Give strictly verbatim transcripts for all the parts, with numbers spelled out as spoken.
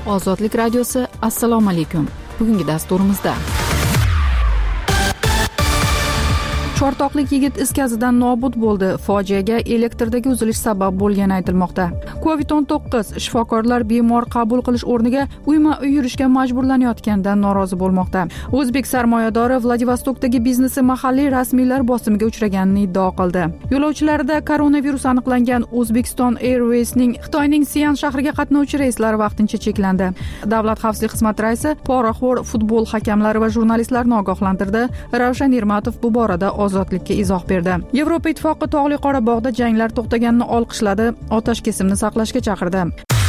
Ozodlik radiosi. Assalomu alaykum. Bugungi dasturimizda chortoqlik yigit is gazidan nobud bo'ldi. Fojiaga elektrdagi uzilish sabab bo'lgani aytilmoqda. covid o'n to'qqiz shifokorlar bemor qabul qilish o'rniga uyma-uy yurishga majburlanayotganidan norozi bo'lmoqda. O'zbek sarmoyadori Vladivostokdagi biznesi mahalliy rasmiylar bosimiga uchraganini iddao qildi. Yo'lovchilarda koronavirus aniqlangan Uzbekistan Airways'ning Xitoyning Sian shahriga qatnovchi reyslari vaqtincha cheklandi. Davlat xavfsizlik xizmati raisi poraxo'r futbol hakamlari va jurnalistlarni ogohlantirdi. Ravshan Ermatov bu borada ozodlikka izoh berdi. Yevropa ittifoqi Tog'li Qorabog'da janglar to'xtaganini olqishladi, otaskesimni saqlashga chaqirdi.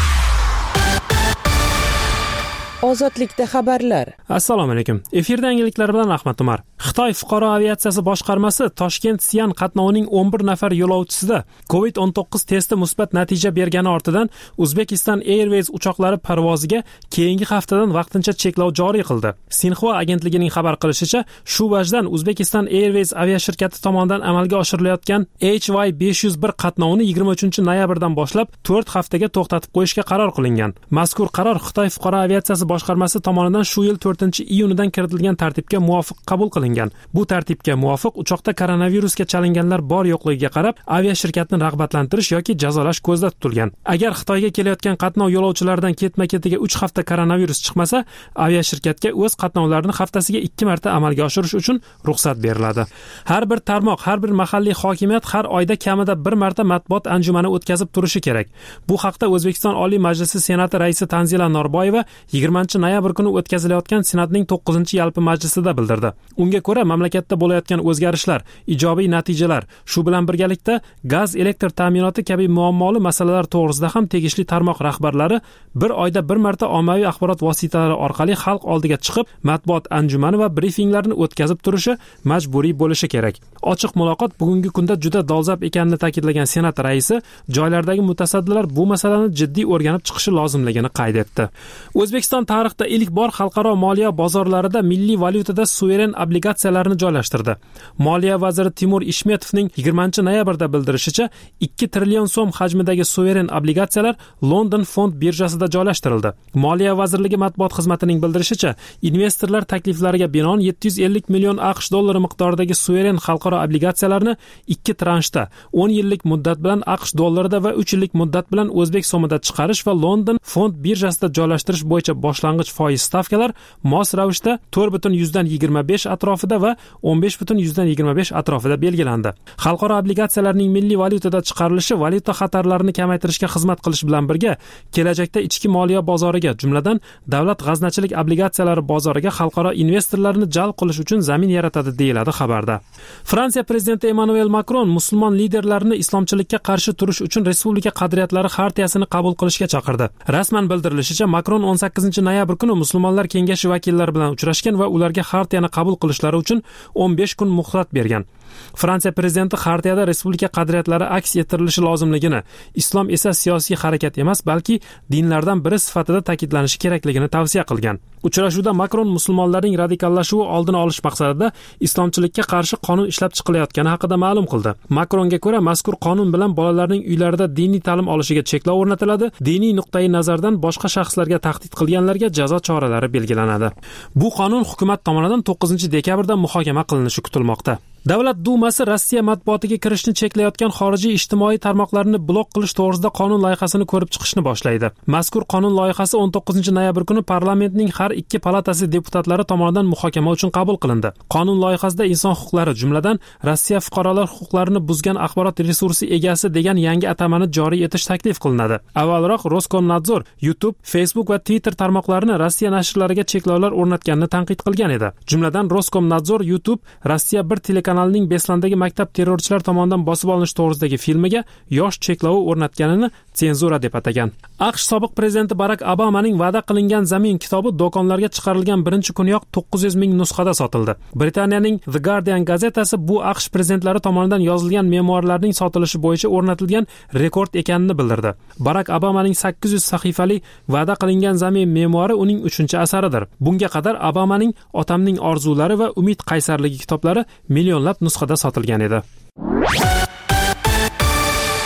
Ozodlikda xabarlar. Assalomu alaykum. Efirda yangiliklar bilan Ahmad Umar. Xitoy fuqaro aviatsiyasi boshqarmasi Toshkent Sian qatnovining o'n bir nafar yo'lovchisida covid o'n to'qqiz testi musbat natija bergani ortidan Uzbekistan Airways uchoqlari parvoziga keyingi haftadan vaqtincha cheklov joriy qildi. Sinxua agentligining xabar qilishicha, shu vajdan Uzbekistan Airways aviashirkati tomonidan amalga oshirilayotgan H Y besh yuz bir qatnovini yigirma uchinchi noyabrdan boshlab to'rt haftaga to'xtatib qo'yishga qaror qilingan. Mazkur qaror Xitoy fuqaro aviatsiyasi boshqarmasi tomonidan shu yil to'rtinchi iyunidan kiritilgan tartibga muvofiq qabul qilingan. Bu tartibga muvofiq uchoqda koronavirusga chalinganlar bor yo'qligiga qarab aviashirkatni rag'batlantirish yoki jazolash ko'zda tutilgan. Agar Xitoyga kelayotgan qatnov yo'lovchilaridan ketma-ketiga uch hafta koronavirus chiqmasa, aviashirkatga o'z qatnovlarini haftasiga ikki marta amalga oshirish uchun ruxsat beriladi. Har bir tarmoq, har bir mahalliy hokimiyat har oyda kamida bir marta matbuot anjumani o'tkazib turishi kerak. Bu haqda O'zbekiston Oliy Majlisi Senati raisi Tanzila Norboyeva yigirmanchi noyabr kuni o'tkazilayotgan Senatning to'qqizinchi yalpi majlisida bildirdi. Unga ko'ra, mamlakatda bo'layotgan o'zgarishlar, ijobiy natijalar, shu bilan birgalikda gaz, elektr ta'minoti kabi muammoli masalalar to'g'risida ham tegishli tarmoq rahbarlari bir oyda bir marta ommaviy axborot vositalari orqali xalq oldiga chiqib, matbuot anjumani va brifinglarni o'tkazib turishi majburiy bo'lishi kerak. Ochiq muloqot bugungi kunda juda dolzarb ekanini ta'kidlagan Senat raisi, joylardagi mutasaddilar bu masalani jiddiy o'rganib chiqishi lozimligini qayd etdi. O'zbekiston tarixda ilk bor xalqaro moliya bozorlarida milliy valyutada suveren obligatsiyalarni joylashtirdi. Moliya vaziri Timur Ishmetovning yigirmanchi noyabrda bildirishicha, ikki trillion so'm hajmidagi suveren obligatsiyalar London fond birjasida joylashtirildi. Moliya vazirligi matbuot xizmatining bildirishicha, investorlar takliflariga binoan yetti yuz ellik million AQSh dollari miqdoridagi suveren xalqaro obligatsiyalarni ikki transhda o'n yillik muddat bilan AQSh dollarida va uch yillik muddat bilan o'zbek so'mida chiqarish va London fond birjasida joylashtirish bo'yicha boshlang'ich foiz stavkalar mos ravishda to'rt butun yuzdan yigirma besh atrofida va o'n besh butun yuzdan yigirma besh atrofida belgilandi. Xalqaro obligatsiyalarning milliy valyutada chiqarilishi valyuta xatarlarini kamaytirishga xizmat qilish bilan birga, kelajakda ichki moliya bozoriga, jumladan davlat g'aznachilik obligatsiyalari bozoriga xalqaro investorlarni jalb qilish uchun zamin yaratadi, deyiladi xabarda. Fransiya prezidenti Emmanuel Macron musulmon liderlarini islomchilikka qarshi turish uchun respublika qadriyatlari xartiyasini qabul qilishga chaqirdi. Rasman bildirilishicha, Macron o'n sakkizinchi noyabr kuni musulmonlar kengashi vakillari bilan uchrashgan va ularga xartiyani qabul qilishlari uchun o'n besh kun muhlat bergan. Fransiya prezidenti xartiyada respublika qadriyatlari aks ettirilishi lozimligini, islom esa siyosiy harakat emas, balki dinlardan biri sifatida ta'kidlanishi kerakligini tavsiya qilgan. Uchrashuvda Macron musulmonlarning radikallashuvi oldini olish maqsadida islomchilikka qarshi qonun ishlab chiqilayotgani haqida ma'lum qildi. Macronga ko'ra, mazkur qonun bilan bolalarning uylarida diniy ta'lim olishiga cheklov o'rnatiladi, diniy nuqtai nazardan boshqa shaxslarga tahdid qilganlarga jazo choralari belgilanadi. Bu qonun hukumat tomonidan to'qqizinchi dekabrda muhokama qilinishi kutilmoqda. Davlat Dumasi Rossiya matbuotiga kirishni cheklayotgan xorijiy ijtimoiy tarmoqlarni blok qilish to'g'risida qonun loyihasini ko'rib chiqishni boshlaydi. Mazkur qonun loyihasi o'n to'qqizinchi noyabr kuni parlamentning har ikki palatasi deputatlari tomonidan muhokama uchun qabul qilindi. Qonun loyihasida inson huquqlari, jumladan Rossiya fuqarolar huquqlarini buzgan axborot resursi egasi degan yangi atamani joriy etish taklif qilinadi. Avvalroq Roskomnadzor YouTube, Facebook va Twitter tarmoqlarini Rossiya nashrlariga cheklovlar o'rnatganini tanqid qilgan edi. Jumladan Roskomnadzor YouTube Rossiya bir telekanalining Beslandagi maktab terrorchilar tomonidan bosib olinish to'g'risidagi filmiga yosh cheklovi o'rnatganini senzura deb atagan. AQSh sobiq prezidenti Barack Obamaning va'da qilingan zamin kitobi do'konlarga chiqarilgan birinchi kuniyoq to'qqiz yuz ming nusxada sotildi. Britaniyaning The Guardian gazetasi bu AQSh prezidentlari tomonidan yozilgan memuarlarning sotilishi bo'yicha o'rnatilgan rekord ekanini bildirdi. Barack Obamaning sakkiz yuz sahifali va'da qilingan zamin memuari uning uchinchi asaridir. Bunga qadar Obamaning Otamning orzulari va Umid qaysarligi kitoblari millionlab nusxada sotilgan edi.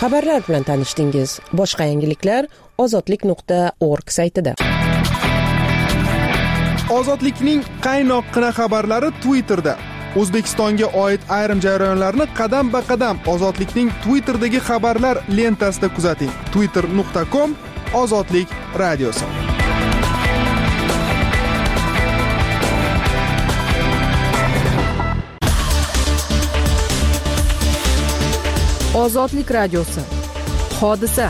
xabarlar bilan tanishdingiz. Boshqa yangiliklar ozodlik nuqta org saytida. Ozodlikning qaynoqqina xabarlari Twitterda. O'zbekistonga oid ayrim jarayonlarni qadam-ba-qadam Ozodlikning Twitter'dagi xabarlar lentasida kuzating. twitter nuqta com Ozodlik radiosi. Ozodlik radiosi. Hodisa.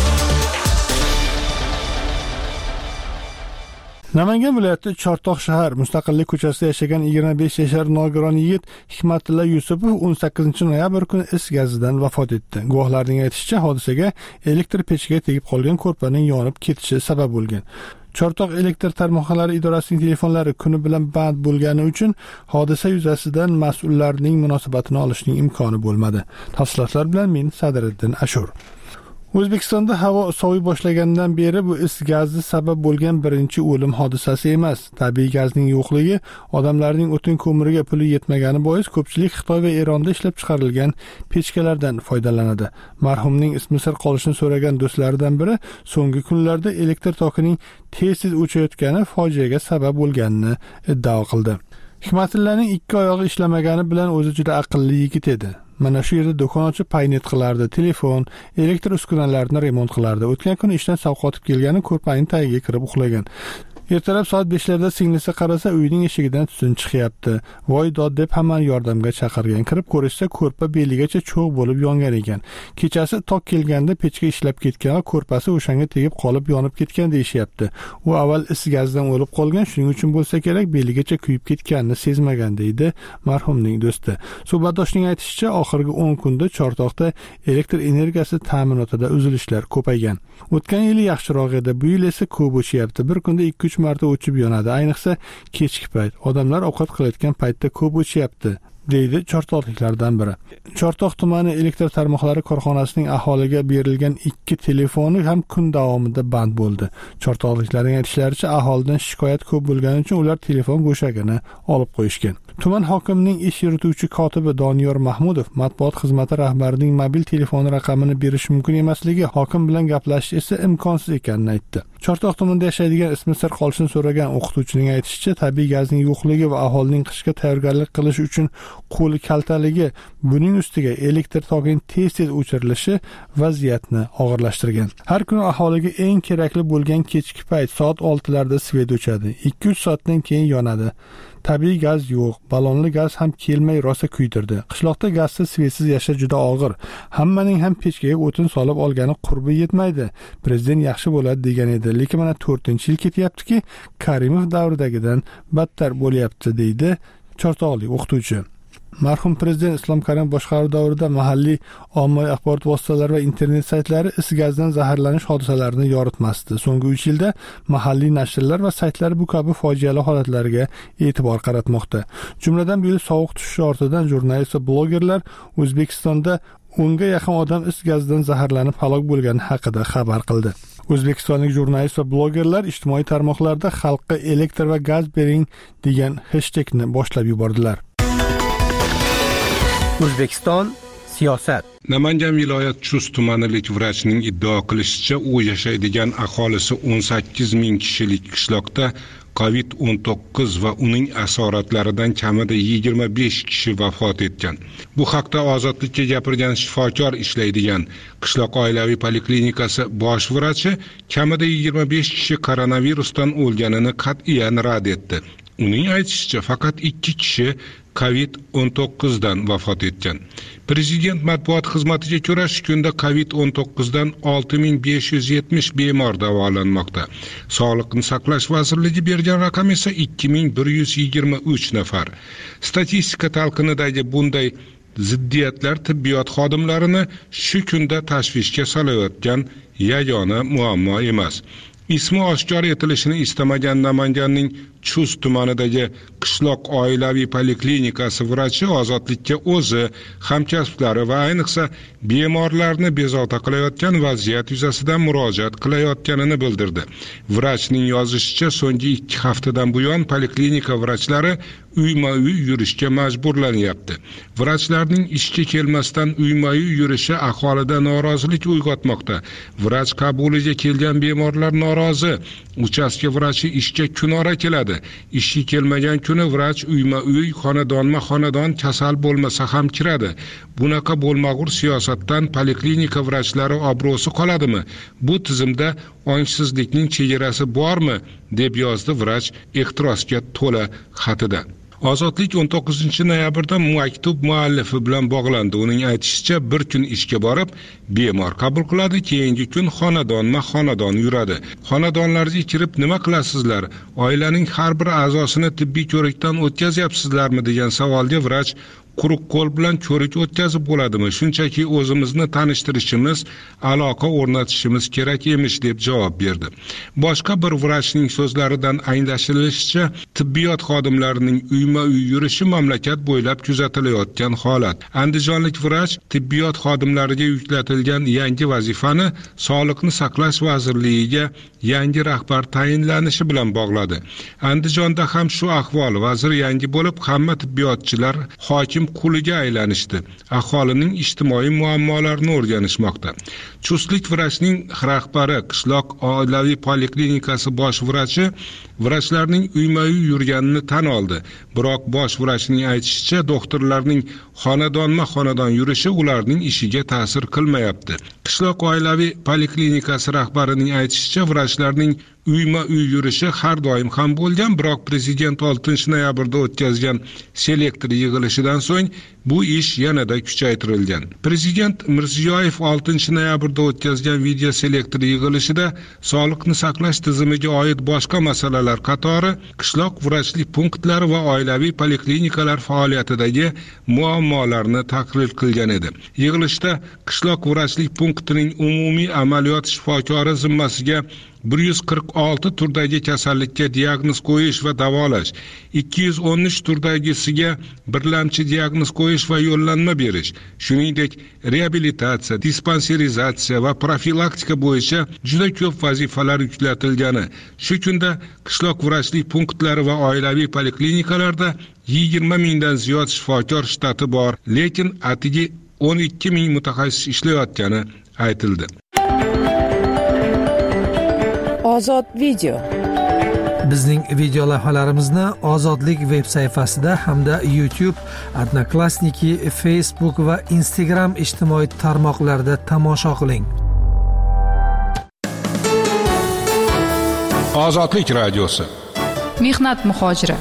Namangan viloyati Chortoq shahar Mustaqillik ko'chasida yashagan yigirma besh yashar nogiron yigit Hikmatilla Yusupov o'n sakkizinchi noyabr kuni is gazidan vafot etdi. Guvohlarning aytishicha, hodisaga elektr pechiga tegib qolgan ko'rpaning yonib ketishi sabab bo'lgan. Chortoq elektr tarmoqlari idorasining telefonlari kuni bilan band bo'lgani uchun hodisa yuzasidan mas'ullarning munosabatini olishning imkoni bo'lmadi. Tafsilotlar bilan men Sadriddin Ashur. O'zbekistonda havo soviy boshlagandan beri bu is gazi sabab bo'lgan birinchi o'lim hodisasi emas. Tabiiy gazning yo'qligi, odamlarning o'tin ko'miriga puli yetmagani bois ko'pchilik Xitoy va Eronda ishlab chiqarilgan pechkalardan foydalanadi. Marhumning ismi sir qolishini so'ragan do'stlaridan biri so'nggi kunlarda elektr tokining tez-tez o'chayotgani fojiaga sabab bo'lganini iddao qildi. Hikmatillaning ikki oyog'i ishlamagani bilan o'zi juda aqlli yigit edi. Mana shu yerda do'kon ochib paynet qilardi, telefon, elektr uskunalarni remont qilardi. O'tgan kuni ishdan sovqotib kelgani ko'rpaning tagiga kirib uxlagan. Ertalab soat beshlarda singlisi qarasa, uyining eshigidan tutun chiqyapti. Voy dod deb hamma yordamga chaqirgan. Kirib ko'rishsa, ko'rpa beligacha cho'g' bo'lib yongan ekan. Kechasi tok kelganda pechka ishlab ketgan va ko'rpasi o'shanga tegib qolib yonib ketgan deyishyapti. U avval is gazidan o'lib qolgan, shuning uchun bo'lsa kerak beligacha kuyib ketganini sezmagan deydi marhumning do'sti. Suhbatdoshning aytishicha, oxirgi o'n kunda Chortoqda elektr energiyasi ta'minotida uzilishlar ko'paygan. O'tgan yil yaxshiroq edi, bu yil esa ko'p o'chyapti. Bir kunda ikki uch marta o'chib yonadi. Ayniqsa kechki payt. Odamlar ovqat qilayotgan paytda ko'p o'chyapti, deydi chortoqliklardan biri. Chortoq tumani elektr tarmoqlari korxonasining aholiga berilgan ikki telefoni ham kun davomida band bo'ldi. Chortoqliklarning aytishlaricha, aholidan shikoyat ko'p bo'lgani uchun ular telefon go'shagini olib qo'yishgan. Tuman hokimining ish yurituvchi kotibi Doniyor Mahmudov matbuot xizmati rahbarining mobil telefoni raqamini berish mumkin emasligi, hokim bilan gaplashish esa imkonsiz ekanini aytdi. Chortoq tumanida yashaydigan ismi sir qolishini so'ragan o'qituvchining aytishicha, tabiiy gazning yo'qligi va aholining qishga tayyorgarlik qilish uchun qo'li kaltaligi, buning ustiga elektr tokining tez-tez o'chirilishi vaziyatni og'irlashtirgan. Har kuni aholiga eng kerakli bo'lgan kechki payt soat oltilarda svet o'chadi. ikki uch soatdan keyin yonadi. Tabiiy gaz yo'q, ballonli gaz ham kelmay rosa kuydirdi. Qishloqda gazsiz, svetsiz yashash juda og'ir. Hammaning ham pechkaga o'tin solib olgani qurbi yetmaydi. Prezident yaxshi bo'ladi degan edi, lekin mana to'rtinchi yil ketyaptiki, Karimov davridagidan battar bo'lyapti, deydi chortoqlik o'qituvchi. Marhum prezident Islom Karimov boshqaruv davrida mahalliy ommaviy axborot vositalari va internet saytlari is gazdan zaharlanish hodisalarini yoritmasdi. So'nggi uch yilda mahalliy nashrlar va saytlar bu kabi fojiali holatlarga e'tibor qaratmoqda. Jumladan bu yil sovuq tushishi ortidan jurnalist va blogerlar O'zbekistonda o'nga yaqin odam is gazidan zaharlanib halok bo'lgani haqida xabar qildi. O'zbekistonlik jurnalist va blogerlar ijtimoiy tarmoqlarda xalqqa elektr va gaz bering degan hashtagni boshlab yubordilar. O'zbekiston siyosat. Namangan viloyat Chust tumanilik vrachining iddao qilishicha, u yashaydigan aholisi o'n sakkiz ming kishilik qishloqda covid o'n to'qqiz va uning asoratlaridan kamida yigirma besh kishi vafot etgan. Bu haqda Ozodlikka gapirgan shifokor ishlaydigan qishloq oilaviy poliklinikasi bosh vrachi kamida yigirma besh kishi koronavirusdan o'lganini qat'iyan rad etdi. Uning aytishicha, faqat ikki kishi covid o'n to'qqiz dan vafot etgan. Prezident matbuot xizmatiga ko'ra, shu kunda covid o'n to'qqiz dan olti ming besh yuz yetmish bemor davolanmoqda. Sog'liqni saqlash vazirligi bergan raqam esa ikki ming bir yuz yigirma uch nafar. Statistika talqinidagi bunday ziddiyatlar tibbiyot xodimlarini shu kunda tashvishga solayotgan yagona muammo emas. Ismi oshkor etilishini istamagan Namanganning Chust tumanidagi qishloq oilaviy poliklinikasi vrachi ozodlikka o'zi, hamkasblari va ayniqsa bemorlarni bezovta qilayotgan vaziyat yuzasidan murojaat qilayotganini bildirdi. Vrachning yozishicha, so'nggi ikki haftadan buyon poliklinika vrachlari uyma-uy yurishga majburlanyapti. Vrachlarning ishga kelmasdan uyma-uy yurishi aholida norozilik uyg'otmoqda. Vrach qabuliga kelgan bemorlar norozi. Uchastka vrachi ishga kunora keladi. Ishga kelmagan kuni vrach uyma-uy, xonadonma-xonadon kasal bo'lmasa ham kiradi. Bunaqa bo'lmag'ur siyosatdan poliklinika vrachlari obro'si qoladimi? Bu tizimda ongsizlikning chegarasi bormi? deb yozdi vrach ehtirosga to'la xatida. Ozodlik o'n to'qqizinchi noyabrda maktub muallifi bilan bog'landi. Uning aytishicha, bir kun ishga borib, bemor qabul qiladi, keyingi kun xonadonma-xonadon yuradi. Xonadonlarga kirib nima qilasizlar? Oilaning har bir a'zosini tibbiy ko'rikdan o'tkazyapsizlarmi degan savolga vrach quruq qo'l bilan ko'rik o'tkazib bo'ladimi? Shunchaki o'zimizni tanishtirishimiz, aloqa o'rnatishimiz kerak emish deb javob berdi. Boshqa bir vrachning so'zlaridan anglashilishicha, tibbiyot xodimlarining uyma-uy yurishi mamlakat bo'ylab kuzatilayotgan holat. Andijonlik vrach tibbiyot xodimlariga yuklatilgan yangi vazifani Sog'liqni saqlash vazirligiga yangi rahbar tayinlanishi bilan bog'ladi. Andijonda ham shu ahvol. Vazir yangi bo'lib, hamma tibbiyotchilar hokim quliga aylanishdi. Aholining ijtimoiy muammolarini o'rganishmoqda. Chustlik vrachning rahbari, qishloq oilaviy poliklinikasi bosh vrachi vrachlarning uyma-uy yurganini tan oldi. Biroq bosh vrachning aytishicha, doktorlarning xonadonma-xonadon yurishi ularning ishiga ta'sir qilmayapti. Qishloq oilaviy poliklinikasi rahbarining aytishicha, vrachlarning uyma-uy yurishi har doim ham bo'lgan, biroq prezident oltinchi noyabrda o'tkazgan selektor yig'ilishidan so'ng bu ish yanada kuchaytirilgan. Prezident Mirziyoyev oltinchi noyabrda o'tkazgan video selektor yig'ilishida sog'liqni saqlash tizimiga oid boshqa masalalar qatori qishloq vrachlik punktlari va oilaviy poliklinikalar faoliyatidagi muammolarni tahlil qilgan edi. Yig'ilishda qishloq vrachlik punktining umumiy amaliyot shifokori zimmasiga bir yuz qirq olti turdagi kasallikka diagnoz qo'yish va davolash, ikki yuz o'n uch turdagisiga birlamchi diagnoz qo'yish va yo'llanma berish, shuningdek reabilitatsiya, dispanserizatsiya va profilaktika bo'yicha juda ko'p vazifalar yuklatilgani. Shu kunda qishloq vrachlik punktlari va oilaviy poliklinikalarda yigirma mingdan ziyod shifokor shtati bor, lekin atigi o'n ikki ming mutaxassis ishlayotgani aytildi. Ozod video. Bizning video lavhalarimizni Ozodlik veb sayfasida hamda YouTube, Odnoklassniki, Facebook va Instagram ijtimoiy tarmoqlarida tomosha qiling. Ozodlik radiosi. Mehnat muhojiri.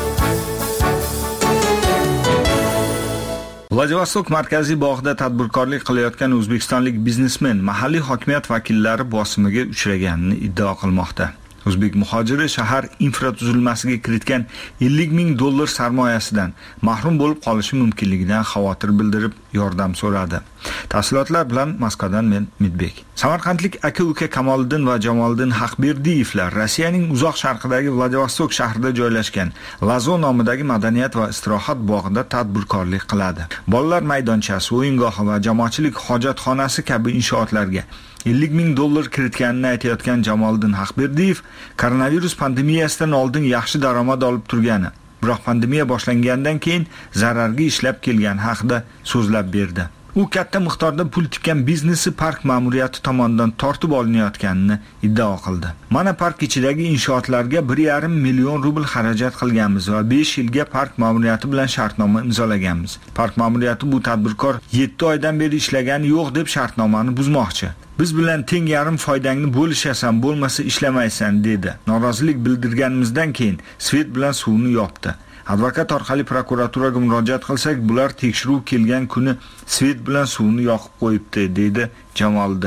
Vladivostok markaziy bog'da tadbirkorlik qilayotgan o'zbekistonlik biznesmen mahalliy hokimiyat vakillari bosimiga uchraganini iddao qilmoqda. O'zbek muhojiri shahar infratuzilmasiga kiritgan ellik ming dollar sarmoyasidan mahrum bo'lib qolishi mumkinligidan xavotir bildirib yordam so'radi. Tafsilotlar bilan Moskvadan men Midbek. Samarqandlik aka-uka Kamoliddin va Jamoliddin Haqberdiyevlar Rossiyaning uzoq sharqidagi Vladivostok shahrida joylashgan Lazo nomidagi madaniyat va istirohat bog'ida tadbirkorlik qiladi. Bolalar maydonchasi, o'yingohi va jamoatchilik hojatxonasi kabi inshootlarga ellik ming dollar kiritganini aytayotgan Jamoliddin Haqberdiyev koronavirus pandemiyasidan oldin yaxshi daromad olib turgani, biroq pandemiya boshlangandan keyin zararga ishlab kelgani haqida so'zlab berdi. U katta miqdorda pul tikkan biznesi park ma'muriyati tomonidan tortib olinayotganini iddao qildi. Mana park ichidagi inshootlarga bir yarim million rubl xarajat qilganmiz va besh yilga park ma'muriyati bilan shartnoma imzolaganmiz. Park ma'muriyati bu tadbirkor yetti oydan beri ishlagani yo'q deb shartnomani buzmoqchi. Biz bilan teng yarim foydangni bo'lishasan, bo'lmasa ishlamaysan dedi. Norozilik bildirganimizdan keyin svet bilan suvni yopdi. Advokat orqali prokuraturaga murojaat qilsak, bular tekshiruv kelgan kuni svet bilan suvni yoqib qo'yibdi, dedi Jamoliddin.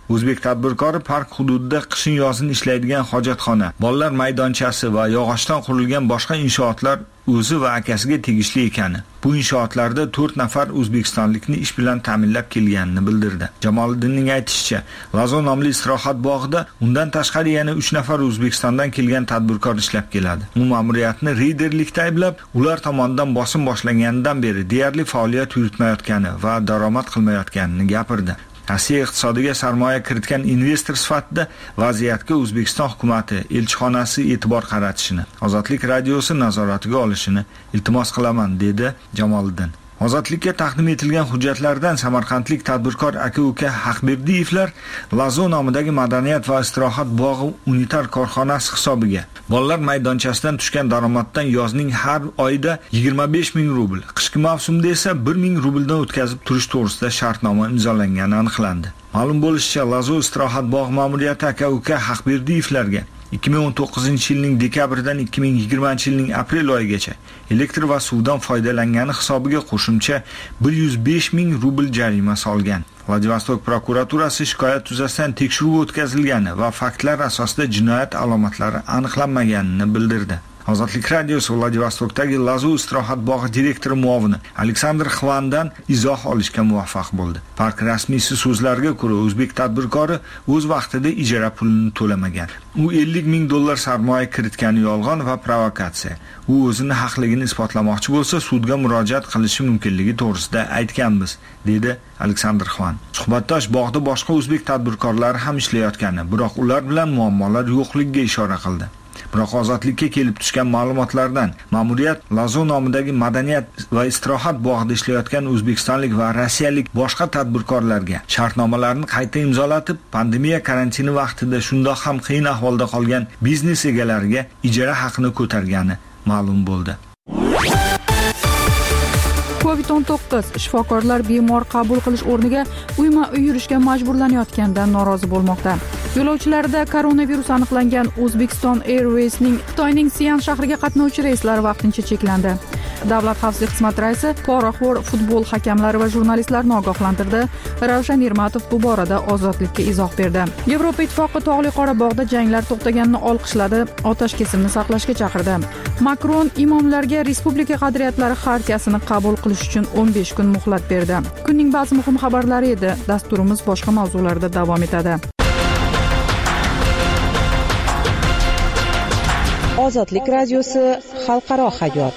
O'zbek tadbirkori park hududida qishin yozin ishlaydigan hojatxona, bolalar maydonchasi va yog'ochdan qurilgan boshqa inshootlar o'zi va akasiga tegishli ekani, bu inshootlarda to'rt nafar o'zbekistonlikni ish bilan ta'minlab kelganini bildirdi. Jamoliddinning aytishicha, Lazo nomli istirohat bog'ida undan tashqari yana uch nafar O'zbekistondan kelgan tadbirkor ishlab keladi. U ma'muriyatni reyderlikda ayblab, ular tomonidan bosim boshlanganidan beri deyarli faoliyat yuritmayotgani va daromad qilmayotganini gapirdi. Rossiya iqtisodiga sarmoya kiritgan investor sifatida vaziyatga O'zbekiston hukumatı elchixonasi e'tibor qaratishini, Ozodlik radiosi nazoratiga olishini iltimos qilaman, dedi Jamoliddin. Ozodlikka taqdim etilgan hujjatlardan samarqandlik tadbirkor aka-uka Haqberdiyevlar Lazo nomidagi madaniyat va istirohat bog'i unitar korxonasi hisobiga bolalar maydonchasidan tushgan daromaddan yozning har oyida yigirma besh ming rubl, qishki mavsumda esa bir ming rubldan o'tkazib turish to'g'risida shartnoma imzolangani aniqlandi. Ma'lum bo'lishicha, Lazo istirohat bog' ma'muriyati aka-uka Haqberdiyevlarga ikki ming o'n to'qqizinchi yilning dekabridan ikki ming yigirmanchi yilning aprel oyigacha elektr va suvdan foydalangani hisobiga qo'shimcha bir yuz besh ming rubl jarima solgan. Vladivostok prokuraturasi shikoyat yuzasidan tekshiruv o'tkazilgani va faktlar asosida jinoyat alomatlari aniqlanmaganini bildirdi. Ozodlik radiosi Vladivostokdagi Lazo istirohat bog'i direktori muovini Aleksandr Xvandan izoh olishga muvaffaq bo'ldi. Park rasmiysi so'zlariga ko'ra, o'zbek tadbirkori o'z vaqtida ijara pulini to'lamagan. U ellik ming dollar sarmoya kiritgani yolg'on va provokatsiya. U o'zini haqligini isbotlamoqchi bo'lsa, sudga murojaat qilishi mumkinligi to'g'risida aytganmiz, dedi Aleksandr Xvan. Suhbatdosh bog'da boshqa o'zbek tadbirkorlari ham ishlayotgani, biroq ular bilan muammolar yo'qligiga ishora qildi. Biroq ozodlikka kelib tushgan ma'lumotlardan ma'muriyat Lazo nomidagi madaniyat va istirohat bog'ida ishlayotgan o'zbekistonlik va rossiyalik boshqa tadbirkorlarga shartnomalarni qayta imzolatib, pandemiya karantini vaqtida shundoq ham qiyin ahvolda qolgan biznes egalariga ijara haqini ko'targani ma'lum bo'ldi. covid o'n to'qqiz shifokorlar bemor qabul qilish o'rniga uyma-uy yurishga majburlanayotganidan norozi bo'lmoqda. Yo'lovchilarda koronavirus aniqlangan Uzbekistan Airways'ning Xitoyning Sian shahriga qatnovchi reyslari vaqtincha cheklandi. Davlat xavfsizlik xizmati raisi poraxo'r futbol hakamlari va jurnalistlarni ogohlantirdi. Ravshan Ermatov bu borada Ozodlikka izoh berdi. Yevropa Ittifoqi Tog'li Qorabog'da janglar to'xtaganini olqishladi, otash kesimni saqlashga chaqirdi. Makron imomlarga Respublika qadriyatlari xartiyasini qabul qilish uchun o'n besh kun muhlat berdi. Kunning ba'zi muhim xabarlari edi. Dasturimiz boshqa mavzularda davom etadi. Ozodlik radiosi xalqaro hayot.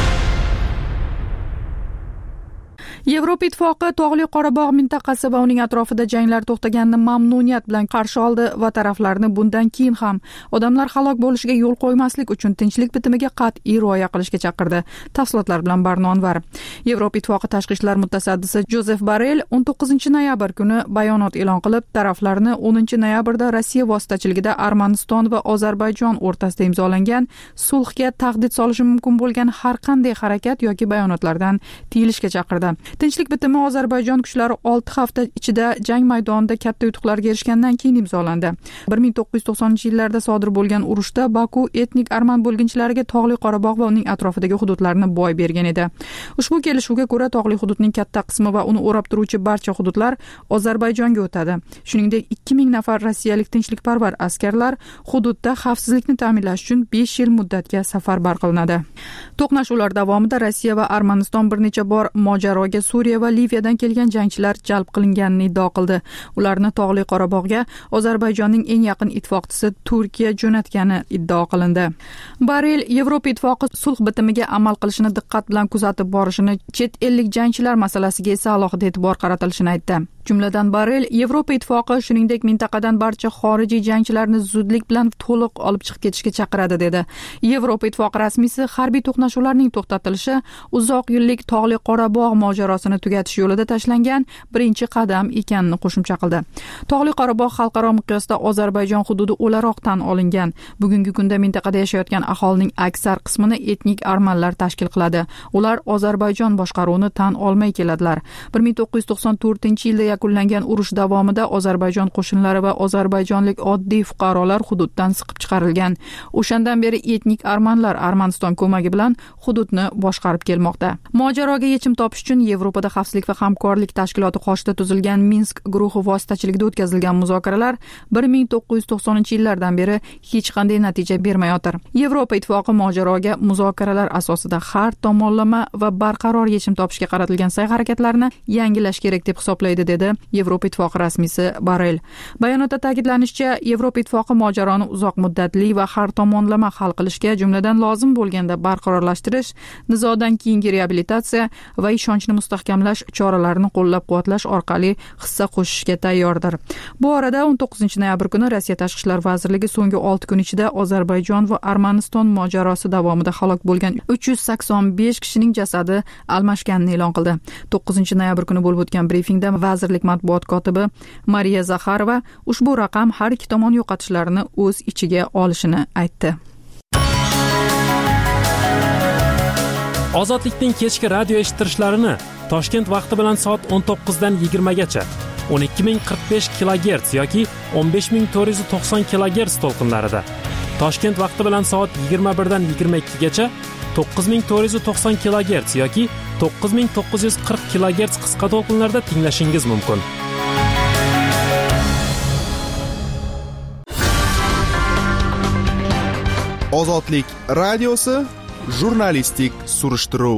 Yevropa Ittifoqi Tog'li Qorabog' mintaqasi va uning atrofida janglar to'xtaganini mamnuniyat bilan qarshi oldi va taraflarni bundan keyin ham odamlar halok bo'lishiga yo'l qo'ymaslik uchun tinchlik bitimiga qat'iy rioya qilishga chaqirdi. Tafsilotlar bilan Barno Anvar. Yevropa Ittifoqi tashqi ishlar mutasaddisi Jozef Borrell o'n to'qqizinchi noyabr kuni bayonot e'lon qilib, taraflarni o'ninchi noyabrda Rossiya vositachiligida Armaniston va Ozarbayjon o'rtasida imzolangan sulhga tahdid solishi mumkin bo'lgan har qanday harakat yoki bayonotlardan tiyilishga chaqirdi. Tinchlik bitimi Ozarbayjon kuchlari olti hafta ichida jang maydonida katta yutuqlarga erishgandan keyin imzolandi. bir ming to'qqiz yuz to'qsoninchi yillarda sodir bo'lgan urushda Baku etnik arman bo'lginchilariga Tog'li Qorabog' va uning atrofidagi hududlarni boy bergan edi. Ushbu kelishuvga ko'ra Tog'li hududning katta qismi va uni o'rab turuvchi barcha hududlar Ozarbayjonga o'tadi. Shuningdek, ikki ming nafar rossiyalik tinchlikparvar askarlar hududda xavfsizlikni ta'minlash uchun besh yil muddatga safarbar qilinadi. To'qnashuvlar davomida Rossiya va Armaniston bir necha bor mojaroga Suriya va Liviyadan kelgan jangchilar jalb qilinganini iddao qildi. Ularni Tog'li Qorabog'ga Ozarbayjonning eng yaqin ittifoqchisi Turkiya jo'natgani iddao qilindi. Borrell Yevropa Ittifoqi sulh bitimiga amal qilishini diqqat bilan kuzatib borishini, chet ellik jangchilar masalasiga esa alohida e'tibor qaratilishini aytdi. Jumladan Borrell Yevropa Ittifoqi shuningdek mintaqadan barcha xorijiy jangchilarni zudlik bilan to'liq olib chiqib ketishga chaqiradi dedi. Yevropa Ittifoqi rasmiysi harbiy to'qnashuvlarning to'xtatilishi uzoq yillik Tog'li Qorabog' mojarosini tugatish yo'lida tashlangan birinchi qadam ekanini qo'shimcha qildi. Tog'li Qorabog' xalqaro miqyosda Ozarbayjon hududi o'laroq tan olingan. Bugungi kunda mintaqada yashayotgan aholining aksar qismini etnik armanlar tashkil qiladi. Ular Ozarbayjon boshqaruvini tan olmay keladilar. bir ming to'qqiz yuz to'qson to'rtinchi yilda yakunlangan urush davomida Ozarbayjon qo'shinlari va ozarbayjonlik oddiy fuqarolar hududdan siqib chiqarilgan. O'shandan beri etnik armanlar Armaniston ko'magi bilan hududni boshqarib kelmoqda. Mojaroga yechim topish uchun Yevropa Yevropada xavfsizlik va hamkorlik tashkiloti qoshida tuzilgan Minsk guruhi vositachiligida o'tkazilgan muzokaralar bir ming to'qqiz yuz to'qsoninchi yillardan beri hech qanday natija bermayotir. Yevropa ittifoqi mojaroga muzokaralar asosida har tomonlama va barqaror yechim topishga qaratilgan sa'y-harakatlarni yangilash kerak deb hisoblaydi, dedi Yevropa ittifoqi rasmiysi Borrell. Bayonotda ta'kidlanishicha, Yevropa ittifoqi mojaroni uzoq muddatli va har tomonlama hal qilishga, jumladan lozim bo'lganda barqarorlashtirish, nizodan keyingi reabilitatsiya va ishonchni mustahkamlash choralarini qo'llab-quvvatlash orqali hissa qo'shishga tayyordir. Bu orada o'n to'qqizinchi noyabr kuni Rossiya Tashqi ishlar vazirligi so'nggi olti kun ichida Ozarbayjon va Armaniston mojarosi davomida halok bo'lgan uch yuz sakson besh kishining jasadi almashganini e'lon qildi. to'qqizinchi noyabr kuni bo'lib o'tgan brifingda vazirlik matbuot kotibi Mariya Zaxarova ushbu raqam har ikki tomon yo'qotishlarini o'z ichiga olishini aytdi. Ozodlikning kechki radio eshittirishlarini Toshkent vaqti bilan soat o'n to'qqizdan yigirmagacha o'n ikki ming qirq besh kilogerts yoki o'n besh ming to'rt yuz to'qson kilogerts to'lqinlarida, Toshkent vaqti bilan soat yigirma birdan yigirma ikkigacha to'qqiz ming to'rt yuz to'qson kilogerts yoki to'qqiz ming to'qqiz yuz qirq kilogerts qisqa to'lqinlarda tinglashingiz mumkin. Ozodlik radiosi jurnalistik surishtiruv.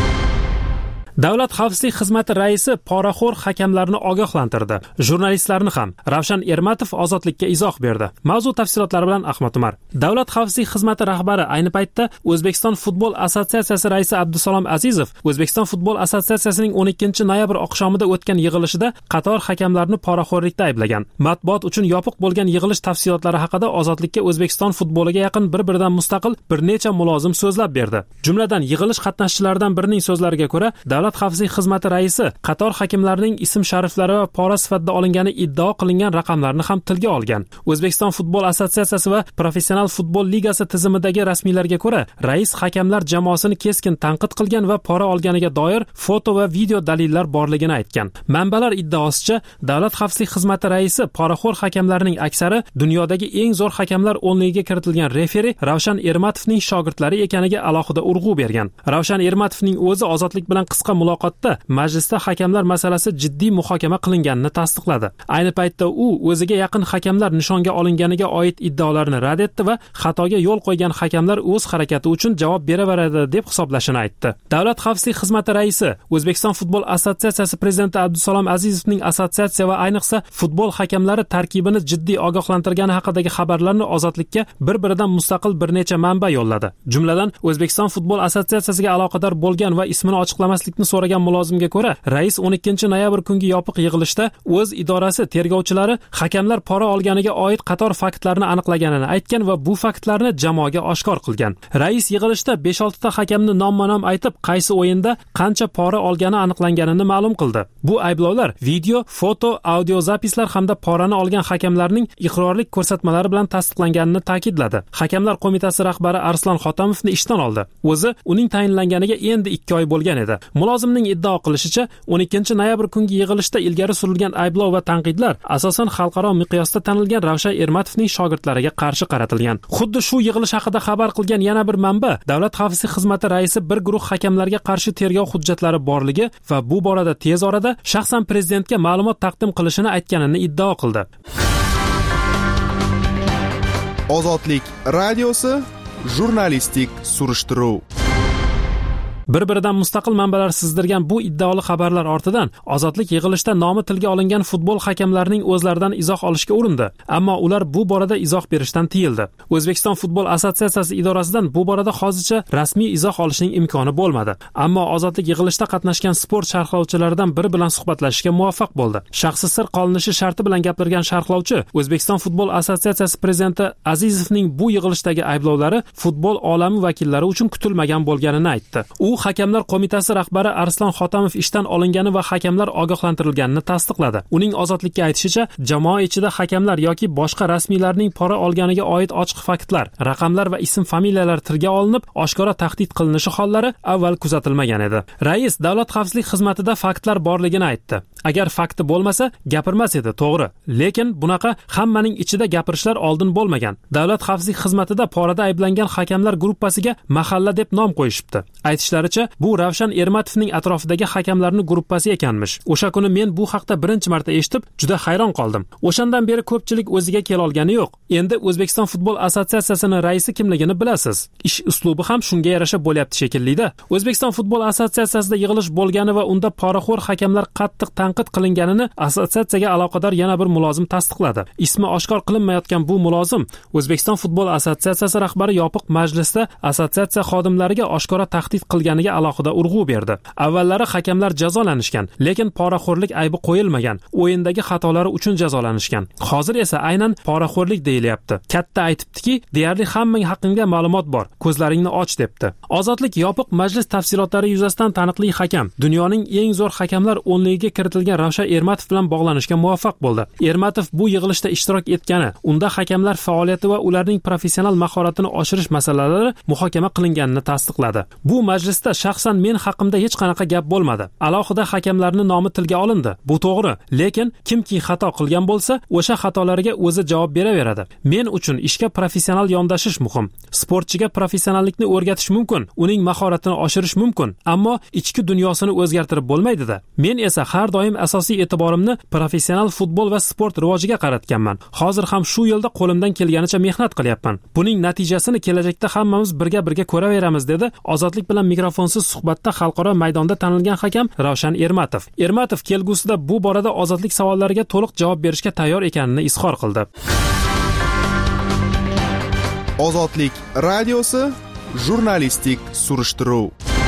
Davlat xavfsizlik xizmati raisi poraxo'r hakamlarni ogohlantirdi. Jurnalistlarni ham. Ravshan Ermatov Ozodlikka izoh berdi. Mavzu tafsilotlari bilan Ahmad Umar. Davlat xavfsizlik xizmati rahbari ayni paytda O'zbekiston futbol assotsiatsiyasi raisi Abdusalom Azizov O'zbekiston futbol assotsiatsiyasining o'n ikkinchi noyabr oqshomida o'tgan yig'ilishida qator hakamlarni poraxo'rlikda ayblagan. Matbuot uchun yopiq bo'lgan yig'ilish tafsilotlari haqida Ozodlikka O'zbekiston futboliga yaqin bir-biridan mustaqil bir necha mulozim so'zlab berdi. Jumladan yig'ilish qatnashchilaridan birining so'zlariga ko'ra, Davlat xavfsizlik xizmati raisi qator hakimlarning ism shariflari va pora sifatida olingani iddao qilingan raqamlarni ham tilga olgan. O'zbekiston futbol assotsiatsiyasi va professional futbol ligasi tizimidagi rasmiylarga ko'ra, rais hakamlar jamoasini keskin tanqid qilgan va pora olganiga doir foto va video dalillar borligini aytgan. Manbalar iddaosicha, Davlat xavfsizlik xizmati raisi poraxo'r hakamlarning aksari dunyodagi eng zo'r hakamlar o'nligiga kiritilgan referi Ravshan Ermatovning shogirdlari ekaniga alohida urg'u bergan. Ravshan Ermatovning o'zi Ozodlik bilan qisqa muloqotda majlisda hakamlar masalasi jiddiy muhokama qilinganini tasdiqladi. Ayni paytda u o'ziga yaqin hakamlar nishonga olinganiga oid iddaolarni rad etdi va xatoga yo'l qo'ygan hakamlar o'z harakati uchun javob beraveradi deb hisoblashini aytdi. Davlat xavfsizlik xizmati raisi O'zbekiston futbol assotsiatsiyasi prezidenti Abdusalom Azizovning assotsiatsiya va ayniqsa futbol hakamlari tarkibini jiddiy ogohlantirgani haqidagi xabarlarni Ozodlikka bir-biridan mustaqil bir necha manba yo'lladi. Jumladan O'zbekiston futbol assotsiatsiyasiga aloqador bo'lgan va ismini ochiqlamaslikni so'ragan mulozimga ko'ra, rais o'n ikkinchi noyabr kungi yopiq yig'ilishda o'z idorasi tergovchilari hakamlar pora olganiga oid qator faktlarni aniqlaganini aytgan va bu faktlarni jamoaga oshkor qilgan. Rais yig'ilishda besh olti ta hakamni nomma-nom aytib, qaysi o'yinda qancha pora olgani aniqlanganini ma'lum qildi. Bu ayblovlar video, foto, audio zapislar hamda porani olgan hakamlarning iqrorlik ko'rsatmalari bilan tasdiqlanganini ta'kidladi. Hakamlar qo'mitasi rahbari Arslon Xotamovni ishdan oldi. O'zi uning tayinlanganiga endi ikki oy bo'lgan edi. Mulozimning iddao qilishicha, o'n ikkinchi noyabr kungi yig'ilishda ilgari surilgan ayblov va tanqidlar asosan xalqaro miqyosda tanilgan Ravshan Ermatovning shogirdlariga qarshi qaratilgan. Xuddi shu yig'ilish haqida xabar qilgan yana bir manba, Davlat xavfsizlik xizmati raisi bir guruh hakamlarga qarshi tergov hujjatlari borligi va bu borada tez orada shaxsan prezidentga ma'lumot taqdim qilishini aytganini iddao qildi. Ozodlik radiosi jurnalistik surishtiruv. Bir-biridan mustaqil manbalar sizdirgan bu iddaoli xabarlar ortidan Ozodlik yig'ilishda nomi tilga olingan futbol hakamlarining o'zlaridan izoh olishga urindi, ammo ular bu borada izoh berishdan tiyildi. O'zbekiston futbol assotsiatsiyasi idorasidan bu borada hozircha rasmiy izoh olishning imkoni bo'lmadi. Ammo Ozodlik yig'ilishda qatnashgan sport sharhlovchilaridan biri bilan suhbatlashishga muvaffaq bo'ldi. Shaxsi sir qolinishi sharti bilan gapirgan sharhlovchi O'zbekiston futbol assotsiatsiyasi prezidenti Azizovning bu yig'ilishdagi ayblovlari futbol olami vakillari uchun kutilmagan bo'lganini aytdi. U hakamlar qo'mitasi rahbari Arslon Xotamov ishdan olingani va hakamlar ogohlantirilganini tasdiqladi. Uning Ozodlikka aytishicha, jamoa ichida hakamlar yoki boshqa rasmiylarning pora olganiga oid ochiq faktlar, raqamlar va ism-familiyalar tilga olinib, oshkora tahdid qilinishi hollari avval kuzatilmagan edi. Rais Davlat xavfsizlik xizmatida faktlar borligini aytdi. Agar fakti bo'lmasa, gapirmas edi, to'g'ri. Lekin bunaqa hammaning ichida gapirishlar oldin bo'lmagan. Davlat xavfsizlik xizmatida porada ayblangan hakamlar gruppasiga mahalla deb nom qo'yishibdi. Aytishlari aytishlaricha, bu Ravshan Ermatovning atrofidagi hakamlarning gruppasi ekanmish. O'sha kuni men bu haqda birinchi marta eshitib, juda hayron qoldim. O'shandan beri ko'pchilik o'ziga kela olgani yo'q. Endi O'zbekiston futbol assotsiatsiyasining raisi kimligini bilasiz. Ish uslubi ham shunga yarasha bo'lyapti shekilli-da. O'zbekiston futbol assotsiatsiyasida yig'ilish bo'lgani va unda poraxo'r hakamlar qattiq tanqid qilinganini assotsiatsiyaga aloqador yana bir mulozim tasdiqladi. Ismi oshkor qilinmayotgan bu mulozim O'zbekiston futbol assotsiatsiyasi rahbari yopiq majlisda assotsiatsiya xodimlariga oshkora tahdid qilganiga alohida urg'u berdi. Avvallari hakamlar jazolanishgan, lekin poraxo'rlik aybi qo'yilmagan, o'yindagi xatolari uchun jazolanishgan. Hozir esa aynan poraxo'rlik deyilyapti. Katta aytibdiki, deyarli hammaning haqqingda ma'lumot bor, ko'zlaringni och debdi. Ozodlik yopiq majlis tafsilotlari yuzasidan taniqli hakam, dunyoning eng zo'r hakamlar o'nligiga kiritilgan Ravshan Ermatov bilan bog'lanishga muvaffaq bo'ldi. Ermatov bu yig'ilishda ishtirok etgani, unda hakamlar faoliyati va ularning professional mahoratini oshirish masalalari muhokama qilinganini tasdiqladi. Bu majlisda shaxsan men haqimda hech qanaqa gap bo'lmadi. Alohida hakamlarning nomi tilga olindi. Bu to'g'ri, lekin kimki xato qilgan bo'lsa, o'sha xatolariga o'zi javob beraveradi. Men uchun ishga professional yondashish muhim. Sportchiga professionallikni o'rgatish mumkin, uning mahoratini oshirish mumkin, ammo ichki dunyosini o'zgartirib bo'lmaydi-da. Men esa har doim asosiy e'tiborimni professional futbol va sport rivojiga qaratganman. Hozir ham shu yo'lda qo'limdan kelganicha mehnat qilyapman. Buning natijasini kelajakda hammamiz birga-birga ko'raveramiz, dedi Ozodlik bilan mikrofonsiz suhbatda xalqaro maydonda tanilgan hakam Ravshan Ermatov. Ermatov kelgusida bu borada Ozodlik savollariga to'liq javob berishga tayyor ekanini izhor qildi. Ozodlik radiosi jurnalistik surishtiruv.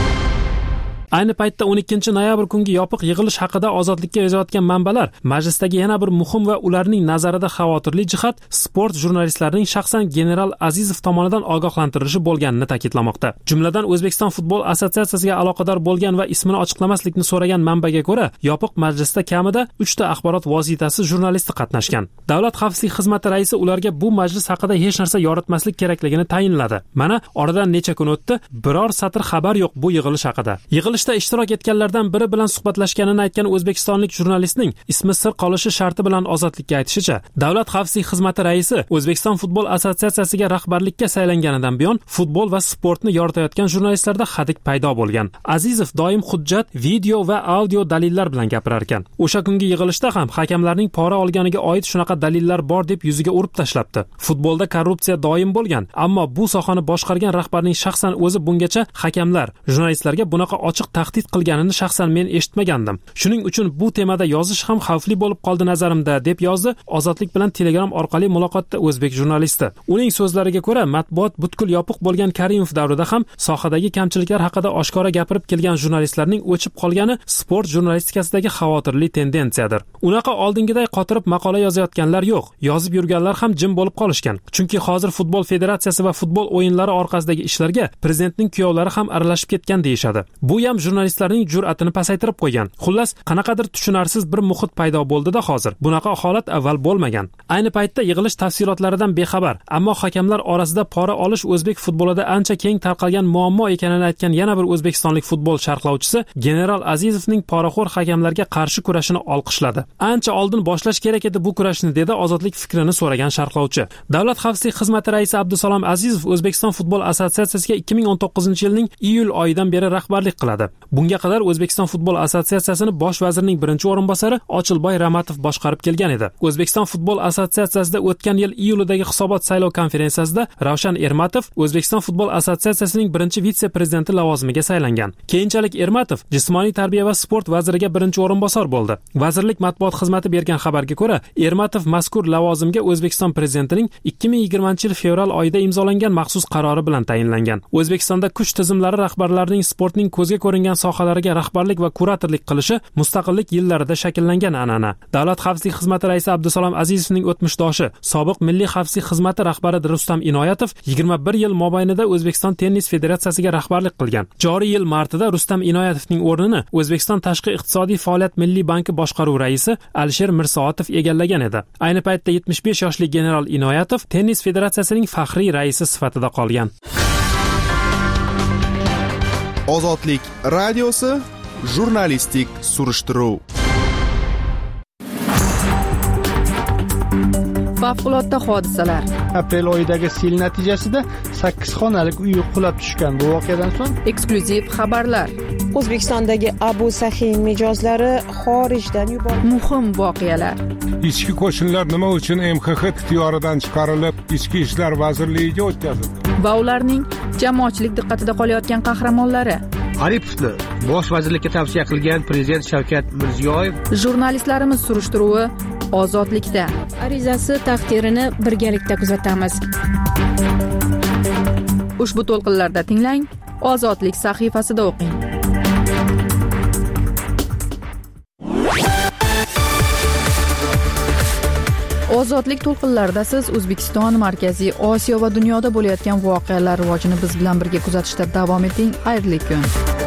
Ayni paytda o'n ikkinchi noyabr kungi yopiq yig'ilish haqida Ozodlikka yozayotgan manbalar majlisdagi yana bir muhim va ularning nazarida xavotirli jihat sport jurnalistlarining shaxsan general Azizov tomonidan ogohlantirilishi bo'lganini ta'kidlamoqda. Jumladan O'zbekiston futbol assotsiatsiyasiga aloqador bo'lgan va ismini ochiqlamaslikni so'ragan manbaga ko'ra, yopiq majlisda kamida uch ta axborot vositasi jurnalisti qatnashgan. Davlat xavfsizlik xizmati raisi ularga bu majlis haqida hech narsa yoritmaslik kerakligini tayinladi. Mana oradan necha kun o'tdi, biror satr xabar yo'q bu yig'ilish haqida. Yig'ilish ishtirok etganlardan biri bilan suhbatlashganini aytgan o'zbekistonlik jurnalistning ismi sir qolishi sharti bilan Ozodlikka aytishicha, Davlat xavfsizlik xizmati raisi O'zbekiston futbol assotsiatsiyasiga rahbarlikka saylanganidan buyon futbol va sportni yoritayotgan jurnalistlarda hadik paydo bo'lgan. Azizov doim hujjat, video va audio dalillar bilan gapirar ekan. O'sha kungi yig'ilishda ham hakamlarning pora olganiga oid shunaqa dalillar bor deb yuziga urib tashlabdi. Futbolda korrupsiya doim bo'lgan, ammo bu sohani boshqargan rahbarning shaxsan o'zi bungacha hakamlar, jurnalistlarga bunaqa ochiq tahdid qilganini shaxsan men eshitmagandim. Shuning uchun bu temada yozish ham xavfli bo'lib qoldi nazarimda, deb yozdi Ozodlik bilan Telegram orqali muloqotda o'zbek jurnalisti. Uning so'zlariga ko'ra, matbuot butkul yopiq bo'lgan Karimov davrida ham sohadagi kamchiliklar haqida oshkora gapirib kelgan jurnalistlarning o'chib qolgani sport jurnalistikasidagi xavotirli tendensiyadir. Unaqa oldingiday qotirib maqola yozayotganlar yo'q, yozib yurganlar ham jim bo'lib qolishgan. Chunki hozir futbol federatsiyasi va futbol o'yinlari orqasidagi ishlarga prezidentning kuyovlari ham aralashib ketgan deyishadi. Bu ham jurnalistlarning jur'atini pasaytirib qo'ygan. Xullas, qanaqadir tushunarsiz bir muhit paydo bo'ldi-da hozir. Bunaqa holat avval bo'lmagan. Ayni paytda yig'ilish tafsilotlaridan bexabar, ammo hakamlar orasida pora olish o'zbek futbolida ancha keng tarqalgan muammo ekanini aytgan yana bir o'zbekistonlik futbol sharhlovchisi general Azizovning poraxo'r hakamlarga qarshi kurashini olqishladi. Ancha oldin boshlash kerak edi bu kurashni, dedi Ozodlik fikrini so'ragan sharhlovchi. Davlat xavfsizlik xizmati raisi Abdusalom Azizov O'zbekiston futbol assotsiatsiyasiga ikki ming o'n to'qqizinchi yilning iyul oyidan beri rahbarlik qiladi. Bunga qadar O'zbekiston futbol assotsiatsiyasini bosh vazirning birinchi o'rinbosari Ochilboy Ramatov boshqarib kelgan edi. O'zbekiston futbol assotsiatsiyasida o'tgan yil iyulidagi hisobot saylov konferensiyasida Ravshan Ermatov O'zbekiston futbol assotsiatsiyasining birinchi vitse-prezidenti lavozimiga saylangan. Keyinchalik Ermatov jismoniy tarbiya va sport vaziriga birinchi o'rinbosar bo'ldi. Vazirlik matbuot xizmati bergan xabarga ko'ra, Ermatov mazkur lavozimga O'zbekiston prezidentining ikki ming yigirmanchi yil fevral oyida imzolangan maxsus qarori bilan tayinlangan. O'zbekistonda kuch tizimlari rahbarlarining sportning ko'zga ko'ringan sohalariga rahbarlik va kuratorlik qilishi mustaqillik yillarida shakllangan an'ana. Davlat xavfsizlik xizmati raisi Abdusalom Azizovning o'tmishdoshi, sobiq milliy xavfsizlik xizmati rahbari Rustam Inoyatov yigirma bir yil mobaynida O'zbekiston tennis federatsiyasiga rahbarlik qilgan. Joriy yil martida Rustam Inoyatovning o'rnini O'zbekiston tashqi iqtisodiy faoliyat milliy banki boshqaruv raisi Alisher Mirsoatov egallagan edi. Ayni paytda yetmish besh yoshli general Inoyatov tennis federatsiyasining faxriy raisi sifatida qolgan. Ozodlik radiosi jurnalistik surishtiruv. Va Favqulodda hodisalar. Aprel oyidagi sel natijasida sakkiz xonalik uy qulab tushgan. Bu voqeadan so'ng eksklyuziv xabarlar. O'zbekistondagi Abu Sahin mijozlari xorijdan yuborildi. Muhim voqealar. Ichki qo'shinlar nima uchun M X X ixtiyoridan chiqarilib, Ichki ishlar vazirligiga o'tkazildi? Va ularning jamoatchilik diqqatida qolayotgan qahramonlari. Aripovni bosh vazirlikka tavsiya qilgan prezident Shavkat Mirziyoyev. Jurnalistlarimiz surishtiruvi Ozodlikda. Arizasi taqdirini birgalikda kuzatamiz. Ushbu to'lqinlarda tinglang, Ozodlik sahifasida o'qing. Ozodlik to'lqinlarida siz O'zbekiston, Markaziy Osiyo va dunyoda bo'layotgan voqealar rivojini biz bilan birga kuzatishda davom eting. Xayrli kun.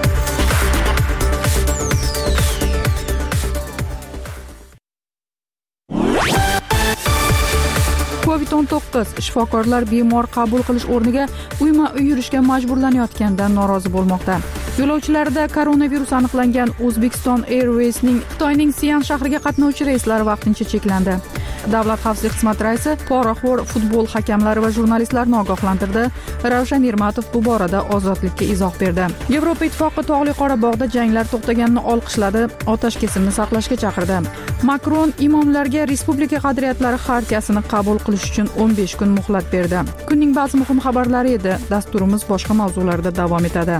covid o'n to'qqiz shifokorlar bemor qabul qilish o'rniga uyma-uy yurishga majburlanayotganidan norozi bo'lmoqda. Yo'lovchilarda koronavirus aniqlangan Uzbekistan Airways'ning Xitoyning Sian shahriga qatnovchi reyslari vaqtincha cheklandi. Davlat xavfsizlik xizmati raisi poraxo'r futbol hakamlari va jurnalistlarni ogohlantirdi. Ravshan Ermatov bu borada Ozodlikka izoh berdi. Yevropa Ittifoqi Tog'li Qorabog'da janglar to'xtaganini olqishladi, otaskesimni saqlashga chaqirdi. Makron imomlarga Respublika qadriyatlari xartiyasini qabul qilish uchun o'n besh kun muhlat berdi. Kunning ba'zi muhim xabarlari edi. Dasturimiz boshqa mavzularda davom etadi.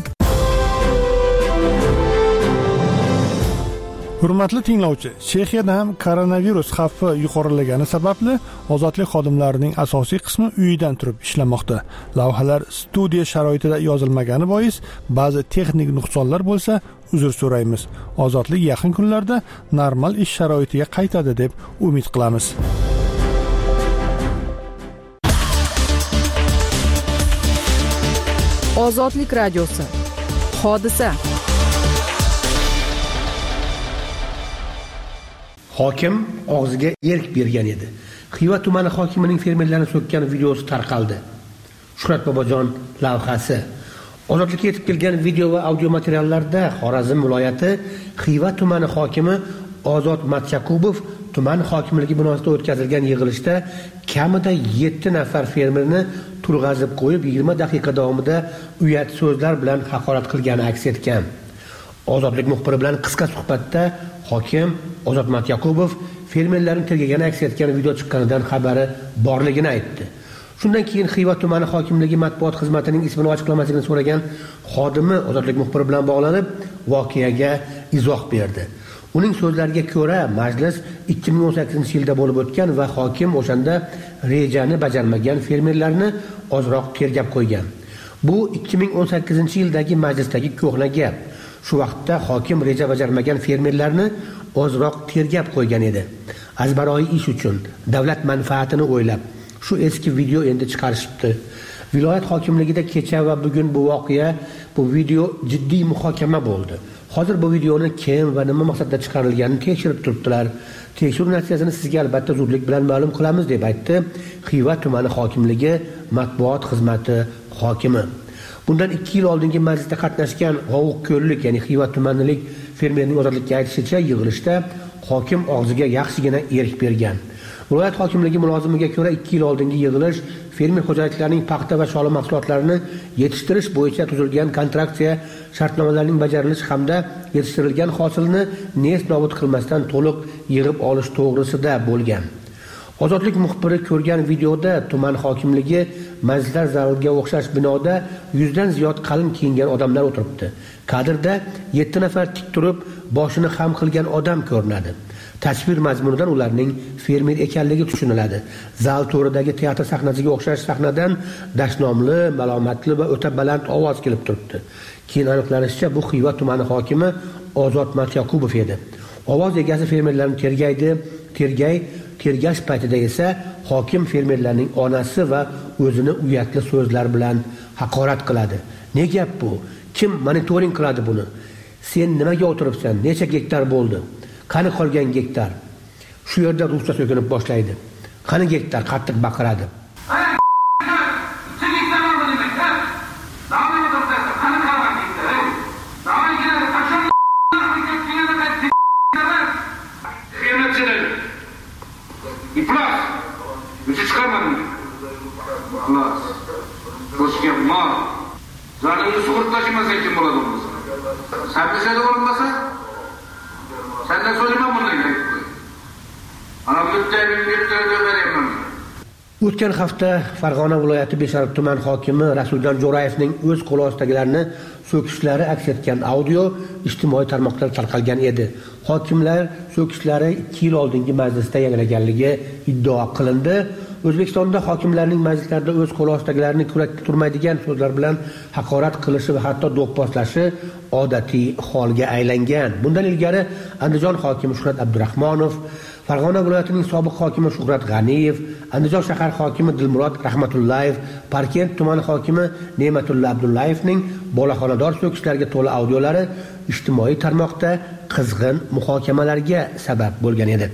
Hurmatli tinglovchi, Chexiyada ham koronavirus xavfi yuqorilagani sababli ozodlik xodimlarining asosiy qismi uyidan turib ishlamoqda. Lavhalar studiya sharoitida yozilmagani bois ba'zi texnik nuqsonlar bo'lsa, uzr so'raymiz. Ozodlik yaqin kunlarda normal ish sharoitiga qaytadi deb umid qilamiz. Ozodlik radiosi. Hodisa. Hokim og'ziga erk bergan edi. Xiva tumani hokimining fermerlarni so'kkan videosi tarqaldi. Shuhrat Bobojon lavhasi. Ozodlikka yetib kelgan video va audio materiallarda Xorazm viloyati Xiva tumani hokimi Ozod Matchakubov tuman hokimligi binosida o'tkazilgan yig'ilishda kamida yetti nafar fermerni turg'azib qo'yib yigirma daqiqa davomida uyat so'zlar bilan haqorat qilgani aks etgan. Ozodlik muxbiri bilan qisqa suhbatda hokim Ozod Matyakubov fermerlarning tergagani aks etgan video chiqqanidan xabari borligini aytdi. Shundan keyin Xiva tumani hokimligi matbuot xizmatining ismini ochiqlamasligini so'ragan xodimi Ozodlik muxbiri bilan bog'lanib, voqeaga izoh berdi. Uning so'zlariga ko'ra, majlis ikki ming o'n sakkizinchi yilda bo'lib o'tgan va hokim o'shanda rejani bajarmagan fermerlarni ozroq tergab qo'ygan. Bu ikki ming o'n sakkizinchi yildagi majlisdagi ko'hna gap. Shu vaqtda hokim reja bajarmagan fermerlarni ozroq tergab qo'ygan edi. Azbaroyi ish uchun, davlat manfaatini o'ylab, shu eski video endi chiqarishibdi. Viloyat hokimligida kecha va bugun bu voqea, bu video jiddiy muhokama bo'ldi. Hozir bu videoni kim va nima maqsadda chiqarilganini tekshirib turibdilar. Tekshiruv natijasini sizga albatta zudlik bilan ma'lum qilamiz deb aytdi Xiva tumani hokimligi matbuot xizmati hokimi. Bundan ikki yil oldingi majlisda qatnashgan G'ovuqko'llik, ya'ni Xiva tumanilik fermerning ozodlikka aytishicha yig'ilishda hokim og'ziga yaxshigina erk bergan. Viloyat hokimligi mulozimiga ko'ra ikki yil oldingi yig'ilish fermer xo'jaliklarining paxta va shola mahsulotlarini yetishtirish bo'yicha tuzilgan kontraktsiya shartnomalarining bajarilishi hamda yetishtirilgan hosilni nest nobud qilmasdan to'liq yig'ib olish to'g'risida bo'lgan. Ozodlik muxbiri ko'rgan videoda tuman hokimligi majlislar zaliga o'xshash binoda yuzdan ziyod qalin kiyingan odamlar o'tiribdi. Kadrda yetti nafar tik turib, boshini xam qilgan odam ko'rinadi. Tasvir mazmunidan ularning fermer ekanligi tushuniladi. Zal to'ridagi teatr sahnasiga o'xshash sahnadan dashnomli, malomatli va o'ta baland ovoz kelib turibdi. Keyin aniqlanishicha, bu Xiva tumani hokimi Ozod Matyakubov edi. Ovoz egasi fermerlarni tergaydi, tergay tergash paytida esa hokim fermerlarning onasi va o'zini uyatli so'zlar bilan haqorat qiladi. Ne gap bu? Kim monitoring qiladi buni? Sen nimaga o'tiribsan? Necha gektar bo'ldi? Qani qolgan gektar? Shu yerda ruscha so'kinib boshlaydi. Qani gektar qattiq baqiradi. И плюс, chiqarman. Xullas. Boshqa mol. Joningni sug'urib tashimasa kim bo'ladi bo'lsa? Sabrisada bo'lmasa, sendan so'rayman bundan keyin. Ana bitta bitta beraman. O'tgan hafta Farg'ona viloyati Beshariq tuman hokimi Rasuljon Jo'rayevning o'z qo'l ostidagilarni so'kishlari aks etgan audio ijtimoiy tarmoqlarda tarqalgan edi. Hokimlar so'kishlari ikki yil oldingi majlisda yangraganligi iddao qilindi. O'zbekistonda hokimlarning majlislarda o'z qo'l ostidagilarni kurakka turmaydigan so'zlar bilan haqorat qilishi va hatto do'pposlashi odatiy holga aylangan. Bundan ilgari Andijon hokimi Shuhrat Abdurahmonov, Farg'ona viloyatining sobiq hokimi Shuhrat G'aniyev, Andijon shahar hokimi Dilmurod Rahmatullayev, Parkent tumani hokimi Ne'matulla Abdullayevning bolaxonador so'kishlarga to'la audiolari ijtimoiy tarmoqda qizg'in muhokamalarga sabab bo'lgan edi.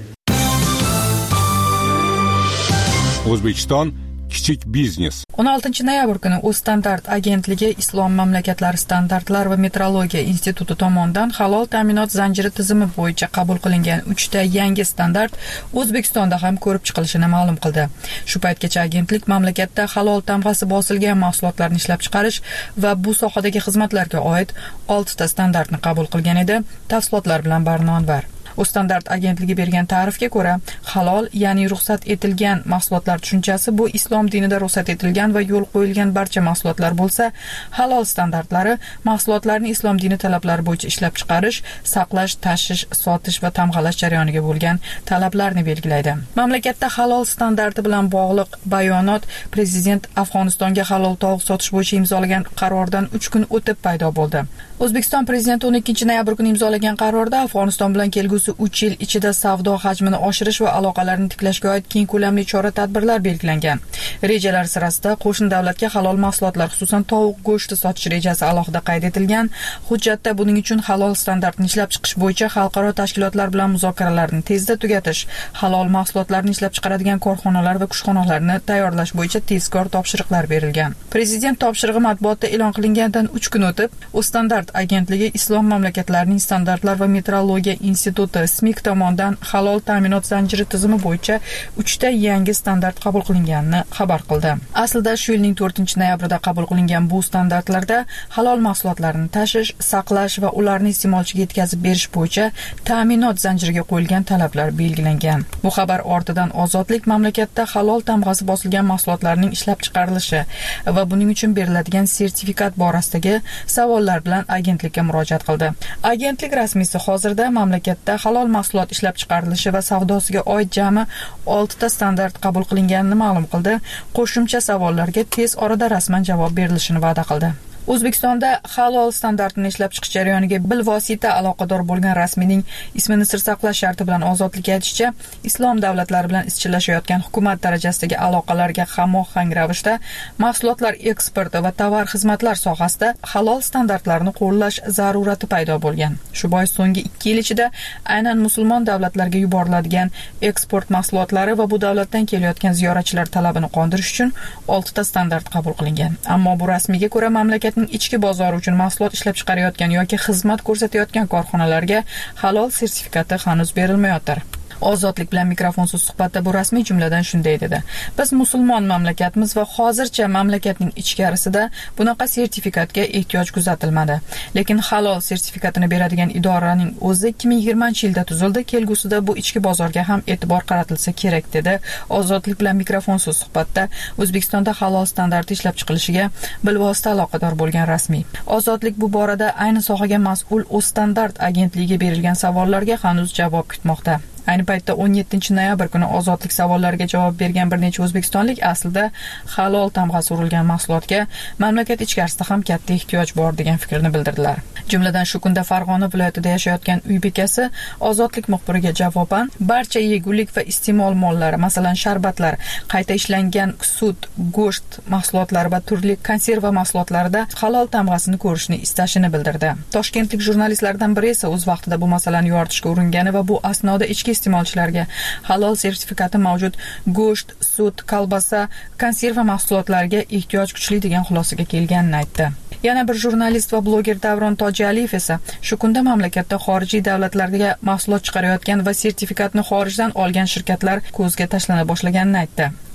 O'zbekiston kichik biznes. o'n oltinchi noyabr kuni O'zstandart agentligi Islom mamlakatlari standartlar va metrologiya instituti tomonidan halol ta'minot zanjiri tizimi bo'yicha qabul qilingan uchta yangi standart O'zbekistonda ham ko'rib chiqilishini ma'lum qildi. Shu paytgacha agentlik mamlakatda halol tamg'asi bosilgan mahsulotlarni ishlab chiqarish va bu sohadagi xizmatlarga oid oltita standartni qabul qilgan edi. Tafsilotlar bilan Barno Anvar. O'zstandart agentligi bergan ta'rifga ko'ra, halol, ya'ni ruxsat etilgan mahsulotlar tushunchasi bu islom dinida ruxsat etilgan va yo'l qo'yilgan barcha mahsulotlar bo'lsa, halol standartlari mahsulotlarni islom dini talablari bo'yicha ishlab chiqarish, saqlash, tashish, sotish va tamg'alash jarayoniga bo'lgan talablarni belgilaydi. Mamlakatda halol standarti bilan bog'liq bayonot Prezident Afg'onistonga halol tovuq sotish bo'yicha imzolagan qarordan uch kun o'tib paydo bo'ldi. O'zbekiston prezidenti o'n ikkinchi noyabr kuni imzolagan qarorda Afg'oniston bilan kelgusi uch yil ichida savdo hajmini oshirish va aloqalarni tiklashga oid keng ko'lamli chora-tadbirlar belgilangan. Rejalar sirasida qo'shni davlatga halol mahsulotlar, xususan tovuq go'shti sotish rejasi alohida qayd etilgan. Hujjatda buning uchun halol standartni ishlab chiqish bo'yicha xalqaro tashkilotlar bilan muzokaralarni tezda tugatish, halol mahsulotlarni ishlab chiqaradigan korxonalar va kushxonalarni tayyorlash bo'yicha tezkor topshiriqlar berilgan. Prezident topshirig'i matbuotda e'lon qilingandan uch kun o'tib, O'zstandart agentligi Islom mamlakatlarining standartlar va metrologiya instituti S M I K tomonidan halol ta'minot zanjiri tizimi bo'yicha uchta yangi standart qabul qilinganini xabar qildi. Aslida shu yilning to'rtinchi noyabrida qabul qilingan bu standartlarda halol mahsulotlarni tashish, saqlash va ularni iste'molchiga yetkazib berish bo'yicha ta'minot zanjiriga qo'yilgan talablar belgilangan. Bu xabar ortidan Ozodlik mamlakatda halol tamg'asi bosilgan mahsulotlarning ishlab chiqarilishi va buning uchun beriladigan sertifikat borasidagi savollar bilan agentlikka murojaat qildi. Agentlik rasmiysi hozirda mamlakatda halol mahsulot ishlab chiqarilishi va savdosiga oid jami oltita standart qabul qilinganini ma'lum qildi. Qo'shimcha savollarga tez orada rasman javob berilishini va'da qildi. O'zbekistonda halol standartini ishlab chiqish jarayoniga bilvosita aloqador bo'lgan rasmiyning ismini sir saqlash sharti bilan Ozodlik aytishicha, islom davlatlari bilan izchillashayotgan hukumat darajasidagi aloqalarga hamohang ravishda mahsulotlar eksporti va tovar xizmatlar sohasida halol standartlarni qo'llash zarurati paydo bo'lgan. Shu bois so'nggi ikki yil ichida aynan musulmon davlatlarga yuboriladigan eksport mahsulotlari va bu davlatdan kelayotgan ziyoratchilar talabini qondirish uchun oltita standart qabul qilingan. Ammo bu rasmiyga ko'ra mamlakat ichki bozor uchun mahsulot ishlab chiqarayotgan yoki xizmat ko'rsatayotgan korxonalarga halol sertifikati hanuz berilmayotir. Ozodlik bilan mikrofonsiz suhbatda bu rasmiy jumladan shunday dedi: Biz musulmon mamlakatmiz va hozircha mamlakatning ichkarisida bunaqa sertifikatga ehtiyoj kuzatilmadi. Lekin halol sertifikatini beradigan idoraning o'zi ikki ming yigirmanchi yilda tuzildi. Kelgusida bu ichki bozorga ham e'tibor qaratilsa kerak dedi. Ozodlik bilan mikrofonsiz suhbatda O'zbekistonda halol standarti ishlab chiqilishiga bilvosita aloqador bo'lgan rasmiy. Ozodlik bu borada ayni sohaga mas'ul O'zstandart agentligiga berilgan savollarga hanuz javob kutmoqda. Ayni paytda o'n yettinchi noyabr kuni Ozodlik savollariga javob bergan bir necha o'zbekistonlik aslida halol tamg'asi urilgan mahsulotga mamlakat ichkarisida ham katta ehtiyoj bor degan fikrni bildirdilar. Jumladan shu kunda Farg'ona viloyatida yashayotgan uy bekasi Ozodlik muxbiriga javoban barcha yegulik va iste'mol mollari, masalan sharbatlar, qayta ishlangan sut, go'sht mahsulotlari va turli konserva mahsulotlarida halol tamg'asini ko'rishni istashini bildirdi. Toshkentlik jurnalistlardan biri esa o'z vaqtida bu masalani yoritishga uringani va bu asnoda ichki iste'molchilarga halol sertifikati mavjud go'sht, sut, kolbasa, konserva mahsulotlariga ehtiyoj kuchli degan xulosaga kelganini aytdi. Yana bir jurnalist va bloger Davron Tojaliyev esa shu kunda mamlakatda xorijiy davlatlarga mahsulot chiqarayotgan va sertifikatni xorijdan olgan shirkatlar ko'zga tashlana boshlaganini aytdi.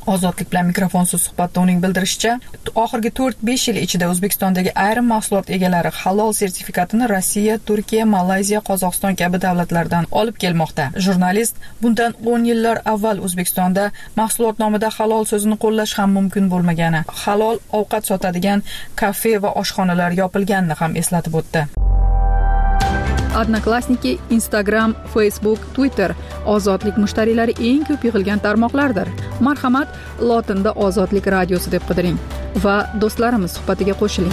Ozodlik bilan mikrofonsiz suhbatda uning bildirishicha, oxirgi to'rt besh yil ichida O'zbekistondagi ayrim mahsulot egalari halol sertifikatini Rossiya, Turkiya, Malayziya, Qozog'iston kabi davlatlardan olib kelmoqda. Jurnalist bundan o'n yillar avval O'zbekistonda mahsulot nomida halol so'zini qo'llash ham mumkin bo'lmagani, halol ovqat sotadigan kafe va oshxonalar yopilganini ham eslatib o'tdi. Odnoklassniki, Instagram, Facebook, Twitter ozodlik mushtariylari eng ko'p yig'ilgan tarmoqlardir. Marhamat, lotinda Ozodlik radiosi deb qidiring va do'stlarimiz suhbatiga qo'shiling.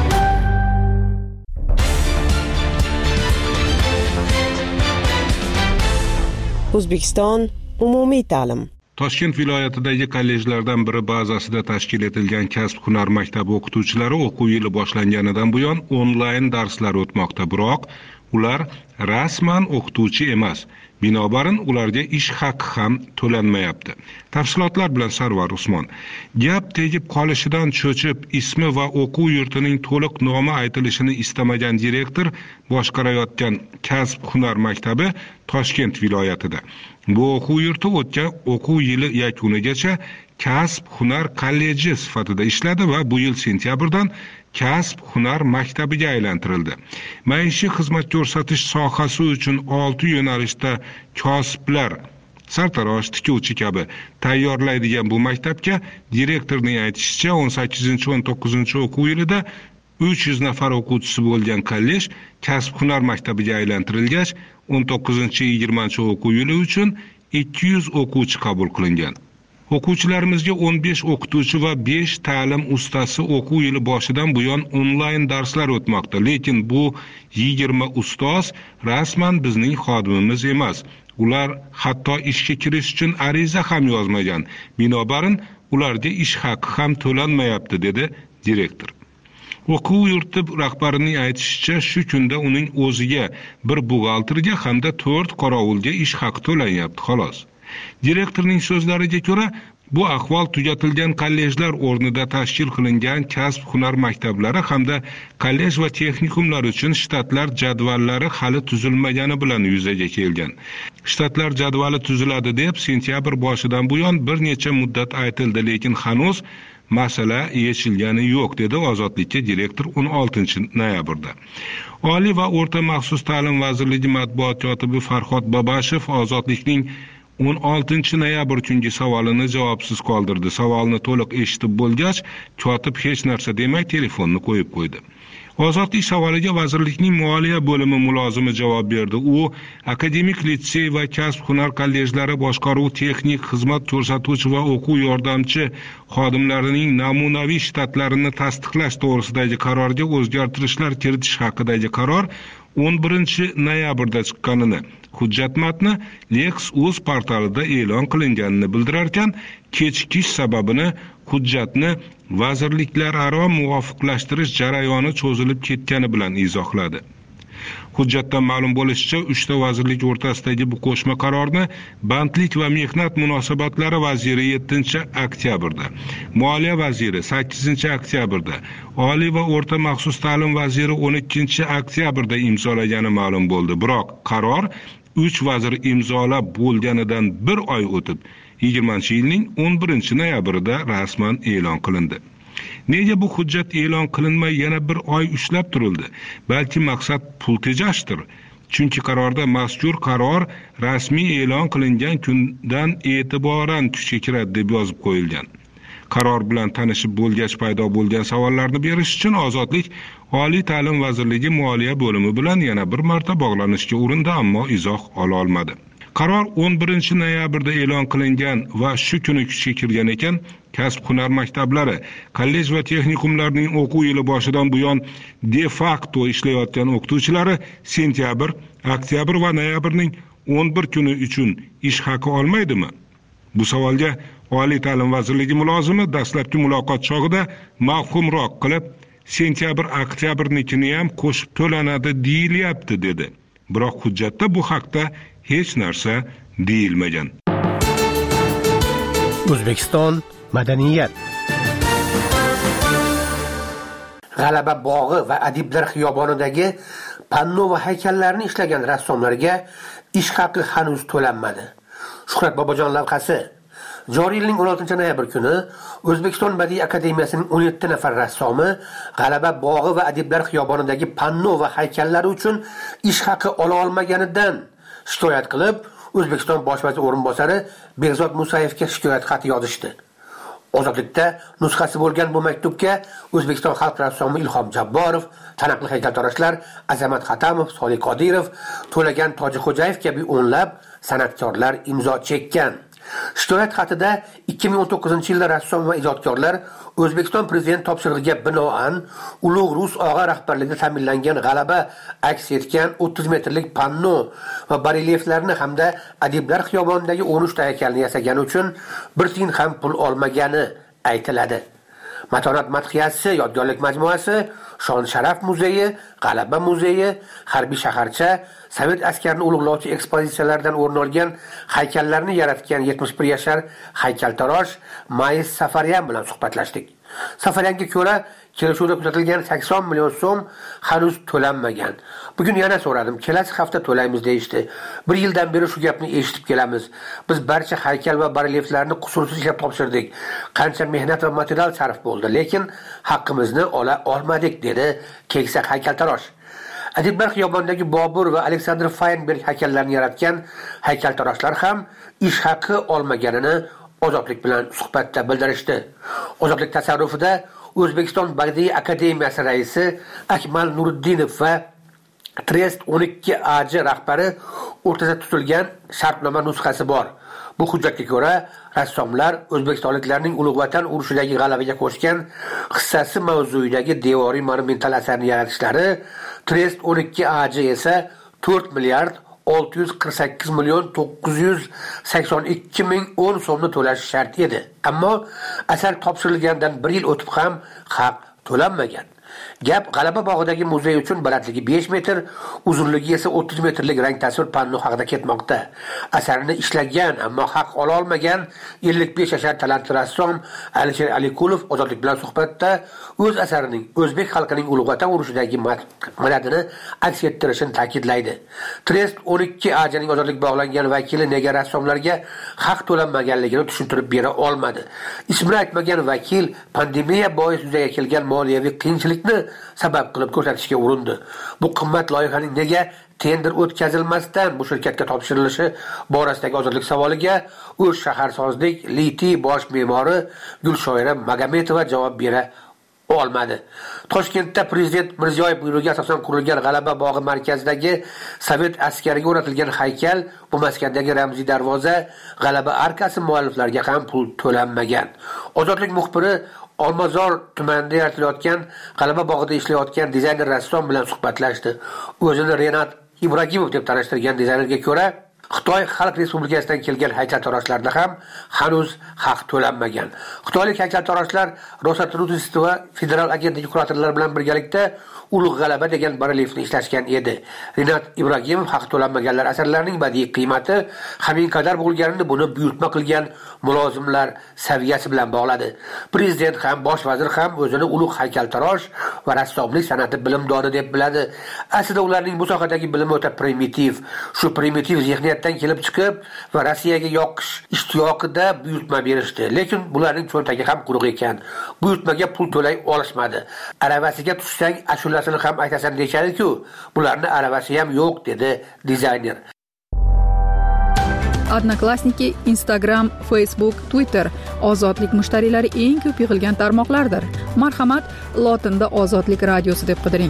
O'zbekiston umumiy ta'lim. Toshkent viloyatidagi kollejlardan biri bazasida tashkil etilgan kasb-hunar maktabi o'qituvchilari o'quv yili boshlanganidan buyon onlayn darslar o'tmoqda, biroq ular rasman o'qituvchi emas. Binobarin ularga ish haqi ham to'lanmayapti. Tafsilotlar bilan Sarvar Usmon. Gap tegib qolishidan cho'chib, ismi va o'quv yurtining to'liq nomi aytilishini istamagan direktor boshqarayotgan kasb-hunar maktabi Toshkent viloyatida. Bu o'quv yurti o'tgan o'quv yili yakunigacha kasb-hunar kolleji sifatida ishladi va bu yil sentyabrdan kasb-hunar maktabiga aylantirildi. Maishiy xizmat ko'rsatish sohasi uchun olti yo'nalishda kasblar, sartarosh, tikuvchi kabi tayyorlaydigan bu maktabga direktorning aytishicha o'n sakkizinchi o'n to'qqizinchi o'quv yilida uch yuz nafar o'quvchisi bo'lgan kollej kasb-hunar maktabiga aylantirilgach, o'n to'qqizinchi yigirmanchi o'quv yili uchun ikki yuz o'quvchi qabul qilingan. O'quvchilarimizga o'n besh o'qituvchi va besh ta'lim ustasi o'quv yili boshidan buyon onlayn darslar o'tmoqda, lekin bu yigirma ustoz rasman bizning xodimimiz emas. Ular hatto ishga kirish uchun ariza ham yozmagan. Binobarin ularga ish haqi ham to'lanmayapti, dedi direktor. O'quv yurti rahbarining aytishicha, shu kunda uning o'ziga, bir buxgalterga hamda to'rt qorovulga ish haqi to'lanyapti, xolos. Direktorning so'zlariga ko'ra, bu ahvol tugatilgan kollejlar o'rnida tashkil qilingan kasb-hunar maktablari hamda kollej va texnikumlar uchun shtatlar jadvallari hali tuzilmagani bilan yuzaga kelgan. Shtatlar jadvali tuziladi deb sentyabr boshidan buyon bir necha muddat aytildi, lekin hanuz masala yechilgani yo'q, dedi Ozodlikka direktor o'n oltinchi noyabrda. Oliy va o'rta maxsus ta'lim vazirligi matbuot kotibi Farhod Babashev Ozodlikning o'n oltinchi noyabr kungi savolini javobsiz qoldirdi. Savolni to'liq eshitib bo'lgach, kotib hech narsa demay telefonni qo'yib qo'ydi. Ozodlik savoliga vazirlikning moliya bo'limi mulozimi javob berdi. U akademik litsey va kasb-hunar kollejlari boshqaruv, texnik xizmat ko'rsatuvchi va o'quv yordamchi xodimlarining namunaviy shtatlarini tasdiqlash to'g'risidagi qarorga o'zgartirishlar kiritish haqidagi qaror o'n birinchi noyabrda chiqqanini, hujjat matni Lex.uz portalida e'lon qilinganini bildirarkan, kechikish sababini hujjatni vazirliklararo muvofiqlashtirish jarayoni cho'zilib ketgani bilan izohladi. Hujjatdan ma'lum bo'lishicha, uchta vazirlik o'rtasidagi bu qo'shma qarorni Bandlik va mehnat munosabatlari vaziri yettinchi oktyabrda, Moliya vaziri sakkizinchi oktyabrda, Oliy va o'rta maxsus ta'lim vaziri o'n ikkinchi oktyabrda imzolagani ma'lum bo'ldi. Biroq qaror uch vazir imzolab bo'lganidan bir oy o'tib, yigirmanchi yilning o'n birinchi noyabrida rasman e'lon qilindi. Nega bu hujjat e'lon qilinmay yana bir oy ushlab turildi? Balki maqsad pul tejashdir. Chunki qarorda mazkur qaror rasmiy e'lon qilingan kundan e'tiboran kuchga kiradi deb yozib qo'yilgan. Qaror bilan tanishib bo'lgach paydo bo'lgan savollarni berish uchun Ozodlik Oliy ta'lim vazirligi moliya bo'limi bilan yana bir marta bog'lanishga urindi, ammo izoh ola olmadi. Qaror o'n birinchi noyabrda e'lon qilingan va shu kuni kuchga kirgan ekan, kasb-hunar maktablari, kollej va texnikumlarning o'quv yili boshidan buyon de facto ishlayotgan o'qituvchilari sentyabr, oktyabr va noyabrning o'n bir kuni uchun ish haqi olmaydimi? Bu savolga Oliy ta'lim vazirligi mulozimi dastlabki muloqot chog'ida mavhumroq qilib, sentyabr, oktyabrnikini ham qo'shib to'lanadi deyilyapti, dedi. Biroq hujjatda bu haqda hech narsa deyilmagan. O'zbekiston madaniyat. G'alaba bog'i va Adiblar xiyobonidagi panno va haykallarni ishlagan rassomlarga ish haqi hanuz to'lanmadi. Shuhrat Bobojon lavhasi. Joriy yilning o'n oltinchi noyabr kuni O'zbekiston Badiiy akademiyasining o'n yetti nafar rassomi G'alaba bog'i va Adiblar xiyobonidagi panno va haykallari uchun ish haqi ola olmaganidan shikoyat qilib, O'zbekiston bosh vazir o'rinbosari Behzod Musayevga shikoyat xati yozishdi. Ozodlikda nusxasi bo'lgan bu maktubga O'zbekiston xalq rassomi Ilhom Jabborov, taniqli haykaltaroshlar Azamat Xatamov, Solih Qodirov, To'lagan Tojixo'jayev kabi o'nlab san'atkorlar imzo chekkan. Shikoyat xatida ikki ming o'n to'qqizinchi yilda rassom va ijodkorlar O'zbekiston prezident topshirig'iga binoan ulug' Rus og'a rahbarligida ta'minlangan g'alaba aks etgan o'ttiz metrlik panno va barelyeflarni hamda Adiblar xiyobonidagi o'n uch ta haykalni yasagani uchun bir tiyin ham pul olmagani aytiladi. Matonat madhiyasi yodgorlik majmuasi, Shon Sharaf muzeyi, G'alaba muzeyi, Harbiy shaharcha, Sovet askarini ulug'lovchi ekspozitsiyalardan o'rin olgan haykallarni yaratgan yetmish bir yashar haykaltarosh Mayis Safaryan bilan suhbatlashdik. Safaryanga ko'ra, kelishuvda kuzatilgan sakson million so'm hanuz to'lanmagan. Bugun yana so'radim, kelasi hafta to'laymiz deyishdi. Bir yildan beri shu gapni eshitib kelamiz. Biz barcha haykal va barelyeflarni qusursiz ishlab topshirdik. Qancha mehnat va material sarf bo'ldi, lekin haqqimizni ola olmadik, dedi keksa haykaltarosh. Adiblar xiyobonidagi Bobur va Aleksandr Feinberg haykallarini yaratgan haykaltaroshlar ham ish haqi olmaganini Ozodlik bilan suhbatda bildirishdi. Ozodlik tasarrufida O'zbekiston Badiiy akademiyasi raisi Akmal Nuriddinov va Trest o'n ikki A J rahbari o'rtasida tutilgan shartnoma nusxasi bor. Bu hujjatga ko'ra, rassomlar O'zbekistonliklarning Ulug' Vatan urushidagi g'alabaga qo'shgan hissasi mavzuidagi devoriy monumental asarni yaratishlari, Trest o'n ikki A J esa to'rt milliard olti yuz qirq sakkiz million to'qqiz yuz sakson ikki ming o'n so'mni to'lashi shart edi. Ammo asar topshirilgandan bir yil o'tib ham haq to'lanmagan. Gap G'alaba bog'idagi muzey uchun balandligi besh metr, uzunligi esa o'ttiz metrlik rang tasvir panno haqida ketmoqda. Asarni ishlagan, ammo haq ola olmagan ellik besh yashar talantli rassom Alisher Alikulov Ozodlik bilan suhbatda o'z asarining o'zbek xalqining Ulug' Vatan urushidagi madadini aks ettirishini ta'kidlaydi. Trest o'n ikki A Jning Ozodlik bog'langan vakili nega rassomlarga haq to'lanmaganligini tushuntirib bera olmadi. Ismini aytmagan vakil pandemiya bois yuzaga kelgan moliyaviy qiyinchilik sabab qilib ko'rsatishga urindi. Bu qimmat loyihaning nega tender o'tkazilmasdan bu shirkatga topshirilishi borasidagi Ozodlik savoliga O'sh shaharsozlik Liti bosh me'mori Gulshoira Magametova javob bera olmadi. Toshkentda prezident Mirziyoyev buyrug'iga asosan qurilgan G'alaba bog'i markazidagi Sovet askariga o'rnatilgan haykal, bu maskandagi ramziy darvoza, G'alaba arkasi mualliflariga ham pul to'lanmagan. Ozodlik muxbiri Olmazor tumanida yaratilayotgan G'alaba bog'ida ishlayotgan dizayner rassom bilan suhbatlashdi. O'zini Renat Ibragimov deb tanishtirgan dizaynerga ko'ra, Xitoy Xalq Respublikasidan kelgan haykaltaroshlarda ham hanuz haq to'lanmagan. Xitoylik haykaltaroshlar Rosatrudist va federal agentligi kuratorlari bilan birgalikda Ulug' G'alaba degan barelyefni ishlashgan edi. Renat Ibragimov haq to'lanmaganlar asarlarining badiiy qiymati hamin qadar bo'lganini buni buyurtma qilgan mulozimlar saviyasi bilan bog'ladi. Prezident ham, bosh vazir ham o'zini ulug' haykaltarosh va rassomlik san'ati bilimdoni deb biladi. Aslida ularning bu sohadagi bilimi o'ta primitiv. Shu primitiv zihniyatdan kelib chiqib va Rossiyaga yoqish ishtiyoqida buyurtma berishdi. Lekin bularning cho'ntagi ham quruq ekan. Buyurtmaga pul to'lay olishmadi. Aravasiga tushsang ashulasini ham aytasan deyishadi-ku. Bularning aravasi ham yo'q, dedi dizayner. Odnoklassniki, Instagram, Facebook, Twitter ozodlik mushtariylari eng ko'p yig'ilgan tarmoqlardir. Marhamat, lotinda Ozodlik radiosi deb qidiring.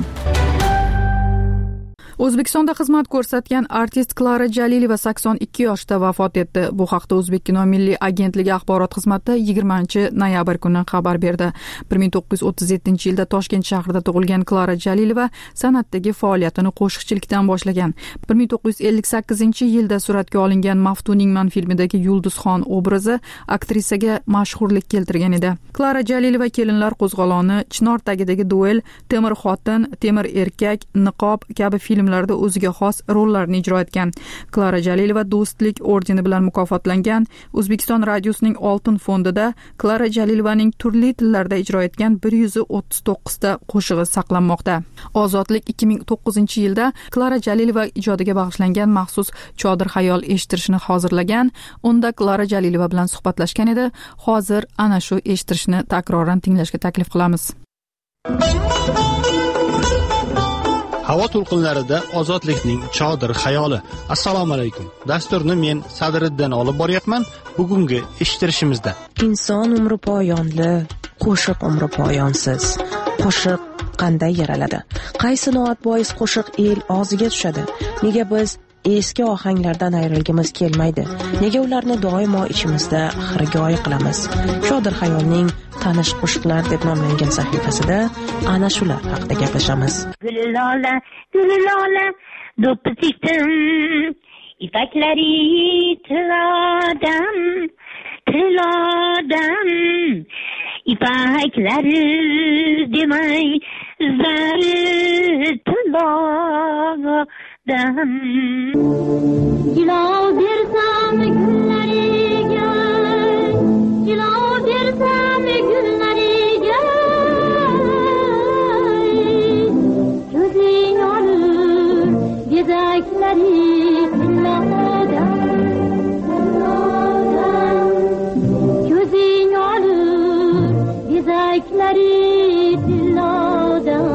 O'zbekistonda xizmat ko'rsatgan artist Klara Jalilova sakson ikki yoshda vafot etdi. Bu haqda O'zbekkino Milliy agentligi axborot xizmati yigirmanchi noyabr kuni xabar berdi. bir ming to'qqiz yuz o'ttiz yettinchi yilda Toshkent shahrida tug'ilgan Klara Jalilova san'atdagi faoliyatini qo'shiqchilikdan boshlagan. bir ming to'qqiz yuz ellik sakkizinchi yilda suratga olingan Maftuningman filmidagi Yulduzxon obrazi aktrisaga mashhurlik keltirgan edi. Klara Jalilova Kelinlar qo'zg'oloni, Chinor tagidagi duel, Temir xotin, Temir erkak, Niqob kabi film filmlarida o'ziga xos rollarni ijro etgan. Klara Jalilova Do'stlik ordeni bilan mukofotlangan. O'zbekiston radiosining Oltin fondida Klara Jalilovaning turli tillarda ijro etgan bir yuz o'ttiz to'qqiz ta qo'shig'i saqlanmoqda. Ozodlik ikki ming to'qqizinchi yilda Klara Jalilova ijodiga bag'ishlangan maxsus chodir xayol eshittirishni hozirlagan. Unda Klara Jalilova bilan suhbatlashgan edi. Hozir ana shu eshittirishni takroran tinglashga taklif qilamiz. Havo to'lqinlarida ozodlikning chodir xayoli. Assalomu alaykum. Dasturni men Sadriddin olib boryapman. Bugungi eshittirishimizda inson umri poyonli, qo'shiq umri poyonsiz. Qo'shiq qanday yaraladi? Qaysi noat bois qo'shiq el og'ziga tushadi? Nega biz eski ohanglardan ayrilgimiz kelmaydi? Nega ularni doimo ichimizda xirgoyi qilamiz? Chodir xayolning tanish qo'shiqlar deb nomlangan sahifasida ana shular haqida gaplashamiz. Gullola, gullola, do'ppitim, ipaklari tilodam, tilodam, ipaklari demay, zari tilodam. Jilov bersam gullariga, jilov bersam gullariga, ko'zing olur gezaklari tilodam, ko'zing olur gezaklari tilodam.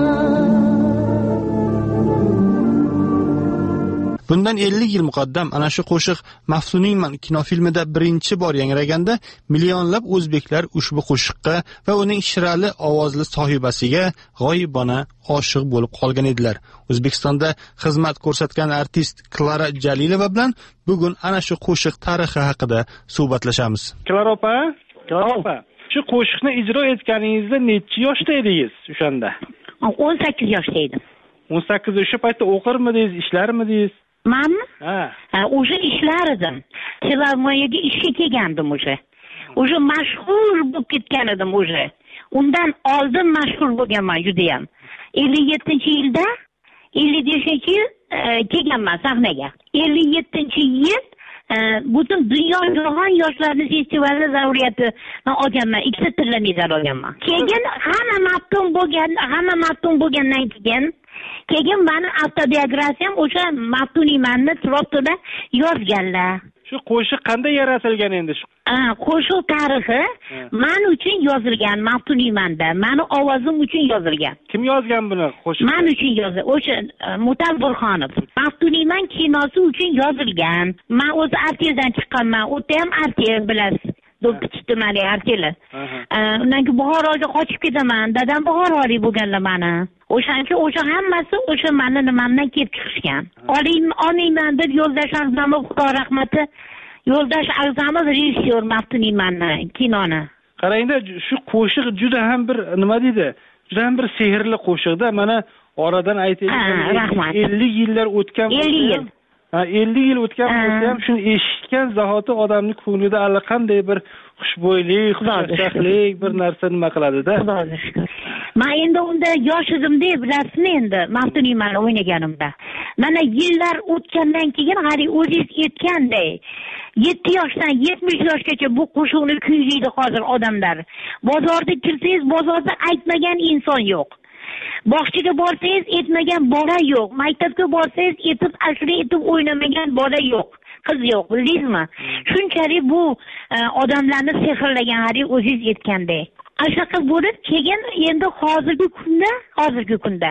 Bundan ellik yil muqaddam ana shu qo'shiq Maftuniyman kinofilmida birinchi bor yangraganda millionlab o'zbeklar ushbu qo'shiqqa va uning shirali ovozli sohibasiga g'oyibona oshiq bo'lib qolgan edilar. O'zbekistonda xizmat ko'rsatgan artist Klara Jalilova bilan bugun ana shu qo'shiq tarixi haqida suhbatlashamiz. Klara opa, Klara opa, shu qo'shiqni ijro etganingizda necha yoshda edingiz o'shanda? o'n sakkiz yoshda edim. o'n sakkiz o'sha paytda o'qirmidingiz, ishlarmidingiz? Manmi? Ha. O'sha ishlar edim. Filarmoniyaga ishga kelgandim o'sha. O'sha mashhur bo'lib ketgan edim o'sha. Undan oldin mashhur bo'lganman juda ham. ellik yettinchi yilda, ellik beshinchi yil kelganman sahnaga. ellik yettinchi yil butun dunyo jahon yoshlarning festivali zauriyatidan olganman. Ikkita tilla medal olganman. Keyin hamma maftun bo'lgan, hamma maftun bo'lgandan keyin Keyin meni avtobiografiyam o'sha Maftuniymanni Troptoda yozganlar. Shu qo'shiq qanday yaratilgan endi shu? Qo'shiq tarixi men uchun yozilgan Maftuniymanda. Meni ovozim uchun yozilgan. Kim yozgan buni qo'shiqni? Men uchun yozdi. O'sha Mutal Burxonov. Maftuniyman kinosi uchun yozilgan. Men o'zi arteldan chiqqanman. O'ta ham artel bilasiz. Do'ppichdi meni arteli. Undan keyin Buxoroga qochib ketaman. Dadam Buxorolik bo'lganlar meni. O'shancha o'sha hammasi o'sha meni nimamdan kelib chiqishgan. Olayman, olmayman deb Yo'ldosh A'zamov, Xudo rahmati, Yo'ldosh A'zamov rejissyor Maftuniymanni kinoni. Qarangda, shu qo'shiq juda ham bir nima deydi? Juda ham bir sehrli qo'shiqda. Mana oradan aytaylik, ellik yillar o'tgan ellik yil. Ha, ellik yil o'tgan bo'lsa ham shuni eshitgan zahoti odamning ko'nglida allaqanday bir xushbo'ylik, xushchaqchaqlik bir narsa nima qiladi-da. Xudoga shukr. Men endi unda yosh edim-da, bilasizmi endi Maftuniyman o'ynaganimda. Mana yillar o'tgandan keyin hali o'zingiz aytganday yetti yoshdan yetmish yoshgacha bu qo'shiqni kuylaydi hozir odamlar. Bozorda kirsangiz, bozorda aytmagan inson yo'q. Bog'chaga borsangiz aytmagan bola yo'q. Maktabga borsangiz aytib, ashula aytib o'ynamagan bola yo'q. Qiz yo'q, bildingizmi? Shunchalik bu odamlarni sehrlagan hali o'zingiz aytganday. Ashaqa bo'lib keyin endi hozirgi kunda, hozirgi kunda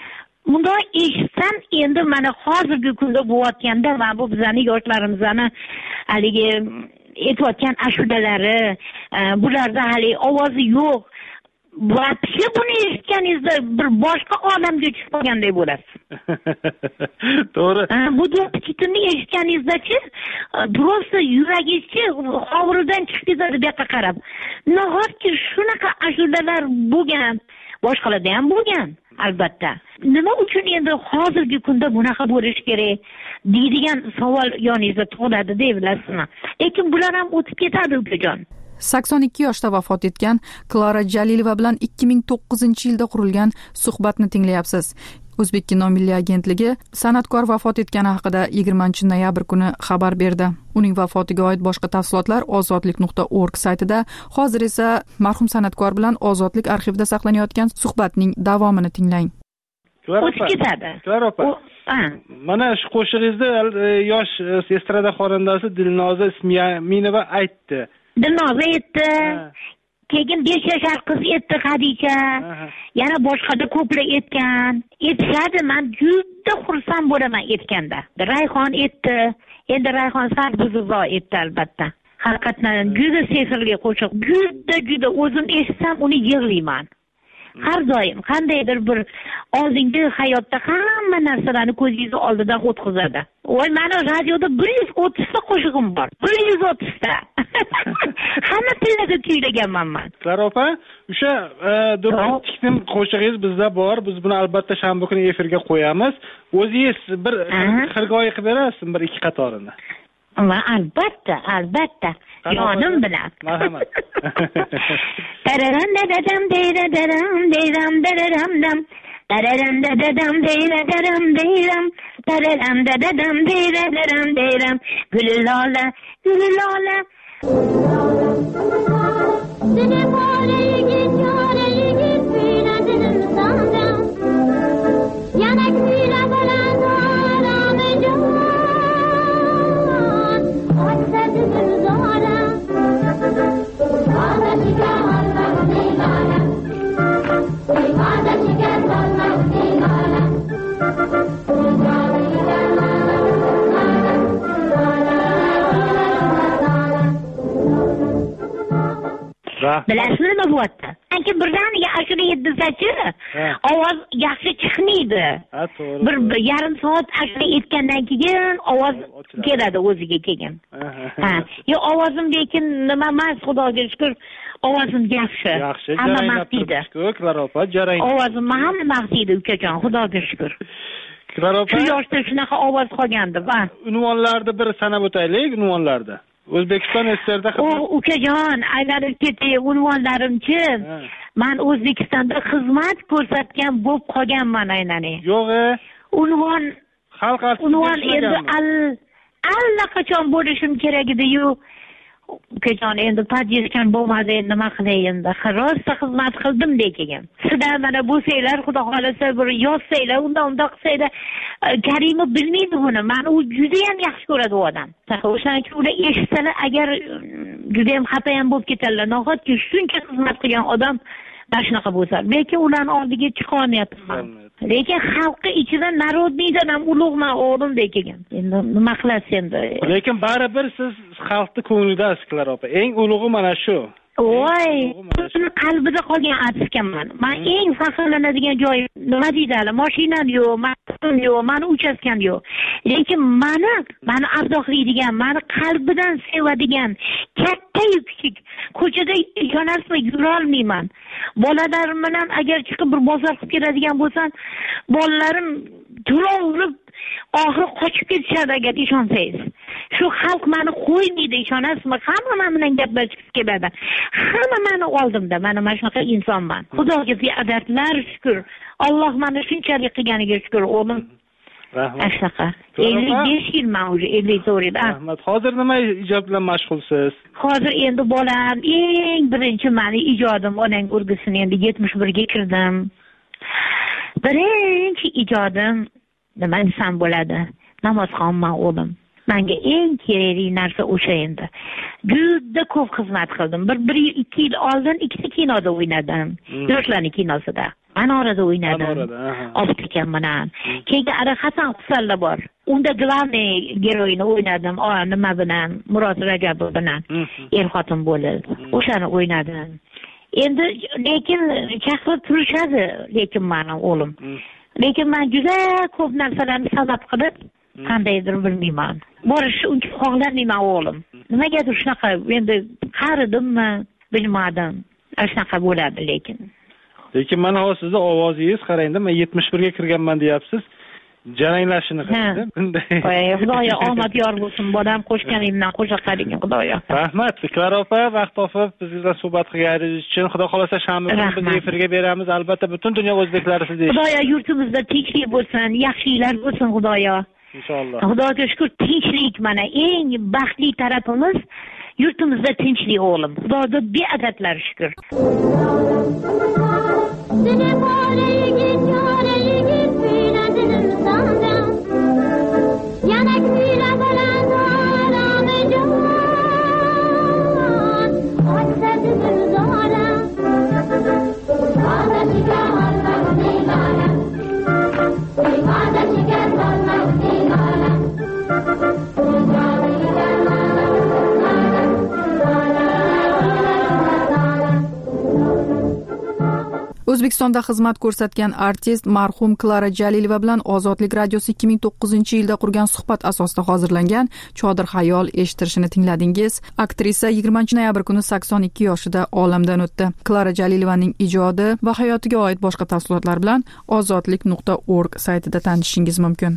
bunda eshitsam endi mana hozirgi kunda bo'layotganda va bu bizning yoshlarimizni haligi aytayotgan ashudalari, bularda hali ovozi yo'q. Vaqti buni eshitganingizda bir boshqa olamga tushib qolganday bo'lasiz. To'g'ri. Bu do'ppichni eshitganingizda-chi, просто yuragingizchi hovuridan chiqib ketadi bu yoqqa qarab. Nahotki shunaqa ashulalar bo'lgan, boshqalarda ham bo'lgan, albatta. Nima uchun endi hozirgi kunda bunaqa bo'lish kerak deydigan savol yoningizda tug'iladi deb bilasizmi? Lekin bular ham o'tib ketadi, ukajon. sakson ikki yoshda vafot etgan Klara Jalilova bilan ikki ming to'qqizinchi yilda qurilgan suhbatni tinglayapsiz. O'zbek kino milliy agentligi san'atkor vafot etgani haqida yigirmanchi noyabr kuni xabar berdi. Uning vafotiga oid boshqa tafsilotlar ozodlik nuqta org saytida. Hozir esa marhum san'atkor bilan Ozodlik arxivida saqlanayotgan suhbatning davomini tinglang. Klar opa. Mana shu qo'shig'ingizda yosh estrada xonandasi Dilnoza Isminova aytdi. Dilnoza aytdi. Keyin besh yashar qiz aytdi Xadicha. Yana boshqada ko'plar aytgan. Aytishadi, men juda xursand bo'laman aytganda. Rayhon aytdi. Endi Rayhon Sarbuzovo aytdi albatta. Haqiqatan juda sehrli qo'shiq. Juda juda o'zim eshitsam uni yig'layman. Har doim qandaydir bir oldingi hayotda hamma narsalarni ko'zingiz oldidan o'tkazadi. Voy, meni radioda bir yuz o'ttiz ta qo'shig'im bor. bir yuz o'ttiz ta. Hamma tillarda kuylaganman men. Klar opa, o'sha Durrotning qo'shig'ingiz bizda bor. Biz buni albatta shanba kuni efirga qo'yamiz. O'zingiz bir xirgoyi qilib berasizmi bir ikki qatorini? Va albatta, albatta. Yonim bilan. Marhamat. Tararam dadam deyra daram deyram dararam dam. Tararam dadam deyra daram deyram. Tararam dadam deyra daram deyram. Gülülola, gülülola. Seni böyle git, böyle git, büyüledim sana. Yanak büyüle falan ağlamayacağım. Aksadım zora. Bana şeker olmak neylala. Bana şeker olmak neylala. Bilasizmi nima bo'lyapti? Chunki birdaniga ashula yetkazsachi, ovoz yaxshi chiqmaydi. Bir yarim soat ashula aytgandan keyin ovoz keladi o'ziga keyin. Ha, yo ovozim lekin nima emas, Xudoga shukr, ovozim yaxshi. Yaxshi, hamma maqtaydi. Klar opa, jarang. Ovozim hamma maqtaydi ukajon, Xudoga shukr. Klar opa. Shu yoshda shunaqa ovoz qolgandi, va unvonlarni bir sanab o'taylik, unvonlarda. O'zbekiston S S R'da xizmat. O ukajon, aylanib ketay, unvonlarimchi. Men O'zbekistonda xizmat ko'rsatgan bo'lib qolganman aylanay. Yo'q-e. Unvon xalq artisti. Unvon endi al allaqachon bo'lishim kerak edi-yu. Ukajon, endi podiyashkan bo'lmadi, endi nima qilay endi? Rosa xizmat qildim lekin. Sizlar mana bu saylar, xudo xolasa bir yozsanglar, undan unda qilsanglar, Karimov bilmaydi buni. Men u juda ham yaxshi ko'radi u odam. O'shaning uchun ular eshitsalar, agar juda ham xafa ham bo'lib ketadilar. Nahotki shuncha xizmat qilgan odam mana shunaqa bo'lsa, lekin ularning oldiga chiqa olmayapman. Lekin xalqi ichida narodniydan ham ulug'man o'g'lim lekin. Endi nima qilasiz endi? Lekin baribir siz xalqning ko'nglidasiz, Klar opa. Eng ulug'i mana shu. Voy, uni qalbida qolgan artistman. Men eng faxrlanadigan joy nima deydilar? Mashinam yo'q, maqsam yo'q, meni uchastkam yo'q. Lekin meni, meni ardoqlaydigan, meni qalbidan sevadigan, katta-yu kichik, ko'chada yonasmay yura olmayman. Bolalarim bilan agar chiqib bir bozor qilib keladigan bo'lsam, bolalarim to'lov urib oxiri qochib ketishadi agar ishonsangiz. Shu xalq meni qo'ymaydi, ishonasizmi? Hamma men bilan gaplashib keladi. Hamma meni oldimda, mana mana shunaqa insonman. Xudoga ziyodatlar shukr. Alloh meni shunchalik qilganiga shukr, o'g'lim. Rahmat. Shunaqa. ellik besh yil men уже ellik to'rt. Rahmat. Hozir nima ijod bilan mashg'ulsiz? Hozir endi bolam eng birinchi meni ijodim onang urgisini endi yetmish birga kirdim. Birinchi ijodim nima desam bo'ladi? Namozxonman o'g'lim. Menga eng kerakli narsa o'sha endi. Juda ko'p xizmat qildim. Bir bir ikki yil oldin ikkita kinoda o'ynadim. Yoshlarning kinosida. Manorada o'ynadim. Optikam bilan. Keyin ara Hasan Husanlar bor. Unda glavniy geroyini o'ynadim. O nima bilan? Murod Rajabov bilan. Er xotin bo'lib. O'shani o'ynadim. Endi lekin chaqirib turishadi, lekin meni o'g'lim. Lekin men juda ko'p narsalarni sabab qilib qandaydir bilmayman. Borish uncha xohlamayman o'g'lim. Nimagadir shunaqa endi qaridimmi, bilmadim. Shunaqa bo'ladi lekin. Lekin mana hozir sizning ovozingiz qarangda, men yetmish birga kirganman deyapsiz. jaranglashini qildi. Bunday. Xudoyo omad yor bo'lsin. Bodam qo'shganingizdan qo'sha qading Xudoyo. Rahmat, Klara opa, vaqt topib biz bilan suhbat qilganingiz uchun. Xudo xolasa shanba kuni biz efirga beramiz. Albatta butun dunyo o'zbeklari sizni eshitadi. Xudoyo yurtimizda tinchlik bo'lsin, yaxshiliklar bo'lsin Xudoyo. Inshaalloh. Xudoga shukr, tinchlik mana eng baxtli tarafimiz yurtimizda tinchlik o'g'lim. Xudoga beadadlar shukr. O'zbekistonda xizmat ko'rsatgan artist marhum Klara Jalilova bilan Ozodlik radiosi ikki ming to'qqizinchi yilda qurgan suhbat asosida hozirlangan Chodir xayol eshittirishini tingladingiz. Aktrisa yigirmanchi noyabr kuni sakson ikki yoshida olamdan o'tdi. Klara Jalilovaning ijodi va hayotiga oid boshqa tafsilotlar bilan ozodlik nuqta org saytida tanishishingiz mumkin.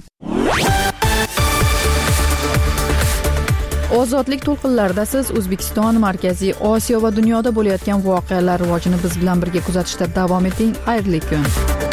Ozodlik to'lqinlarida siz O'zbekiston, Markaziy Osiyo va dunyoda bo'layotgan voqealar rivojini biz bilan birga kuzatishda davom eting. Xayrli kun.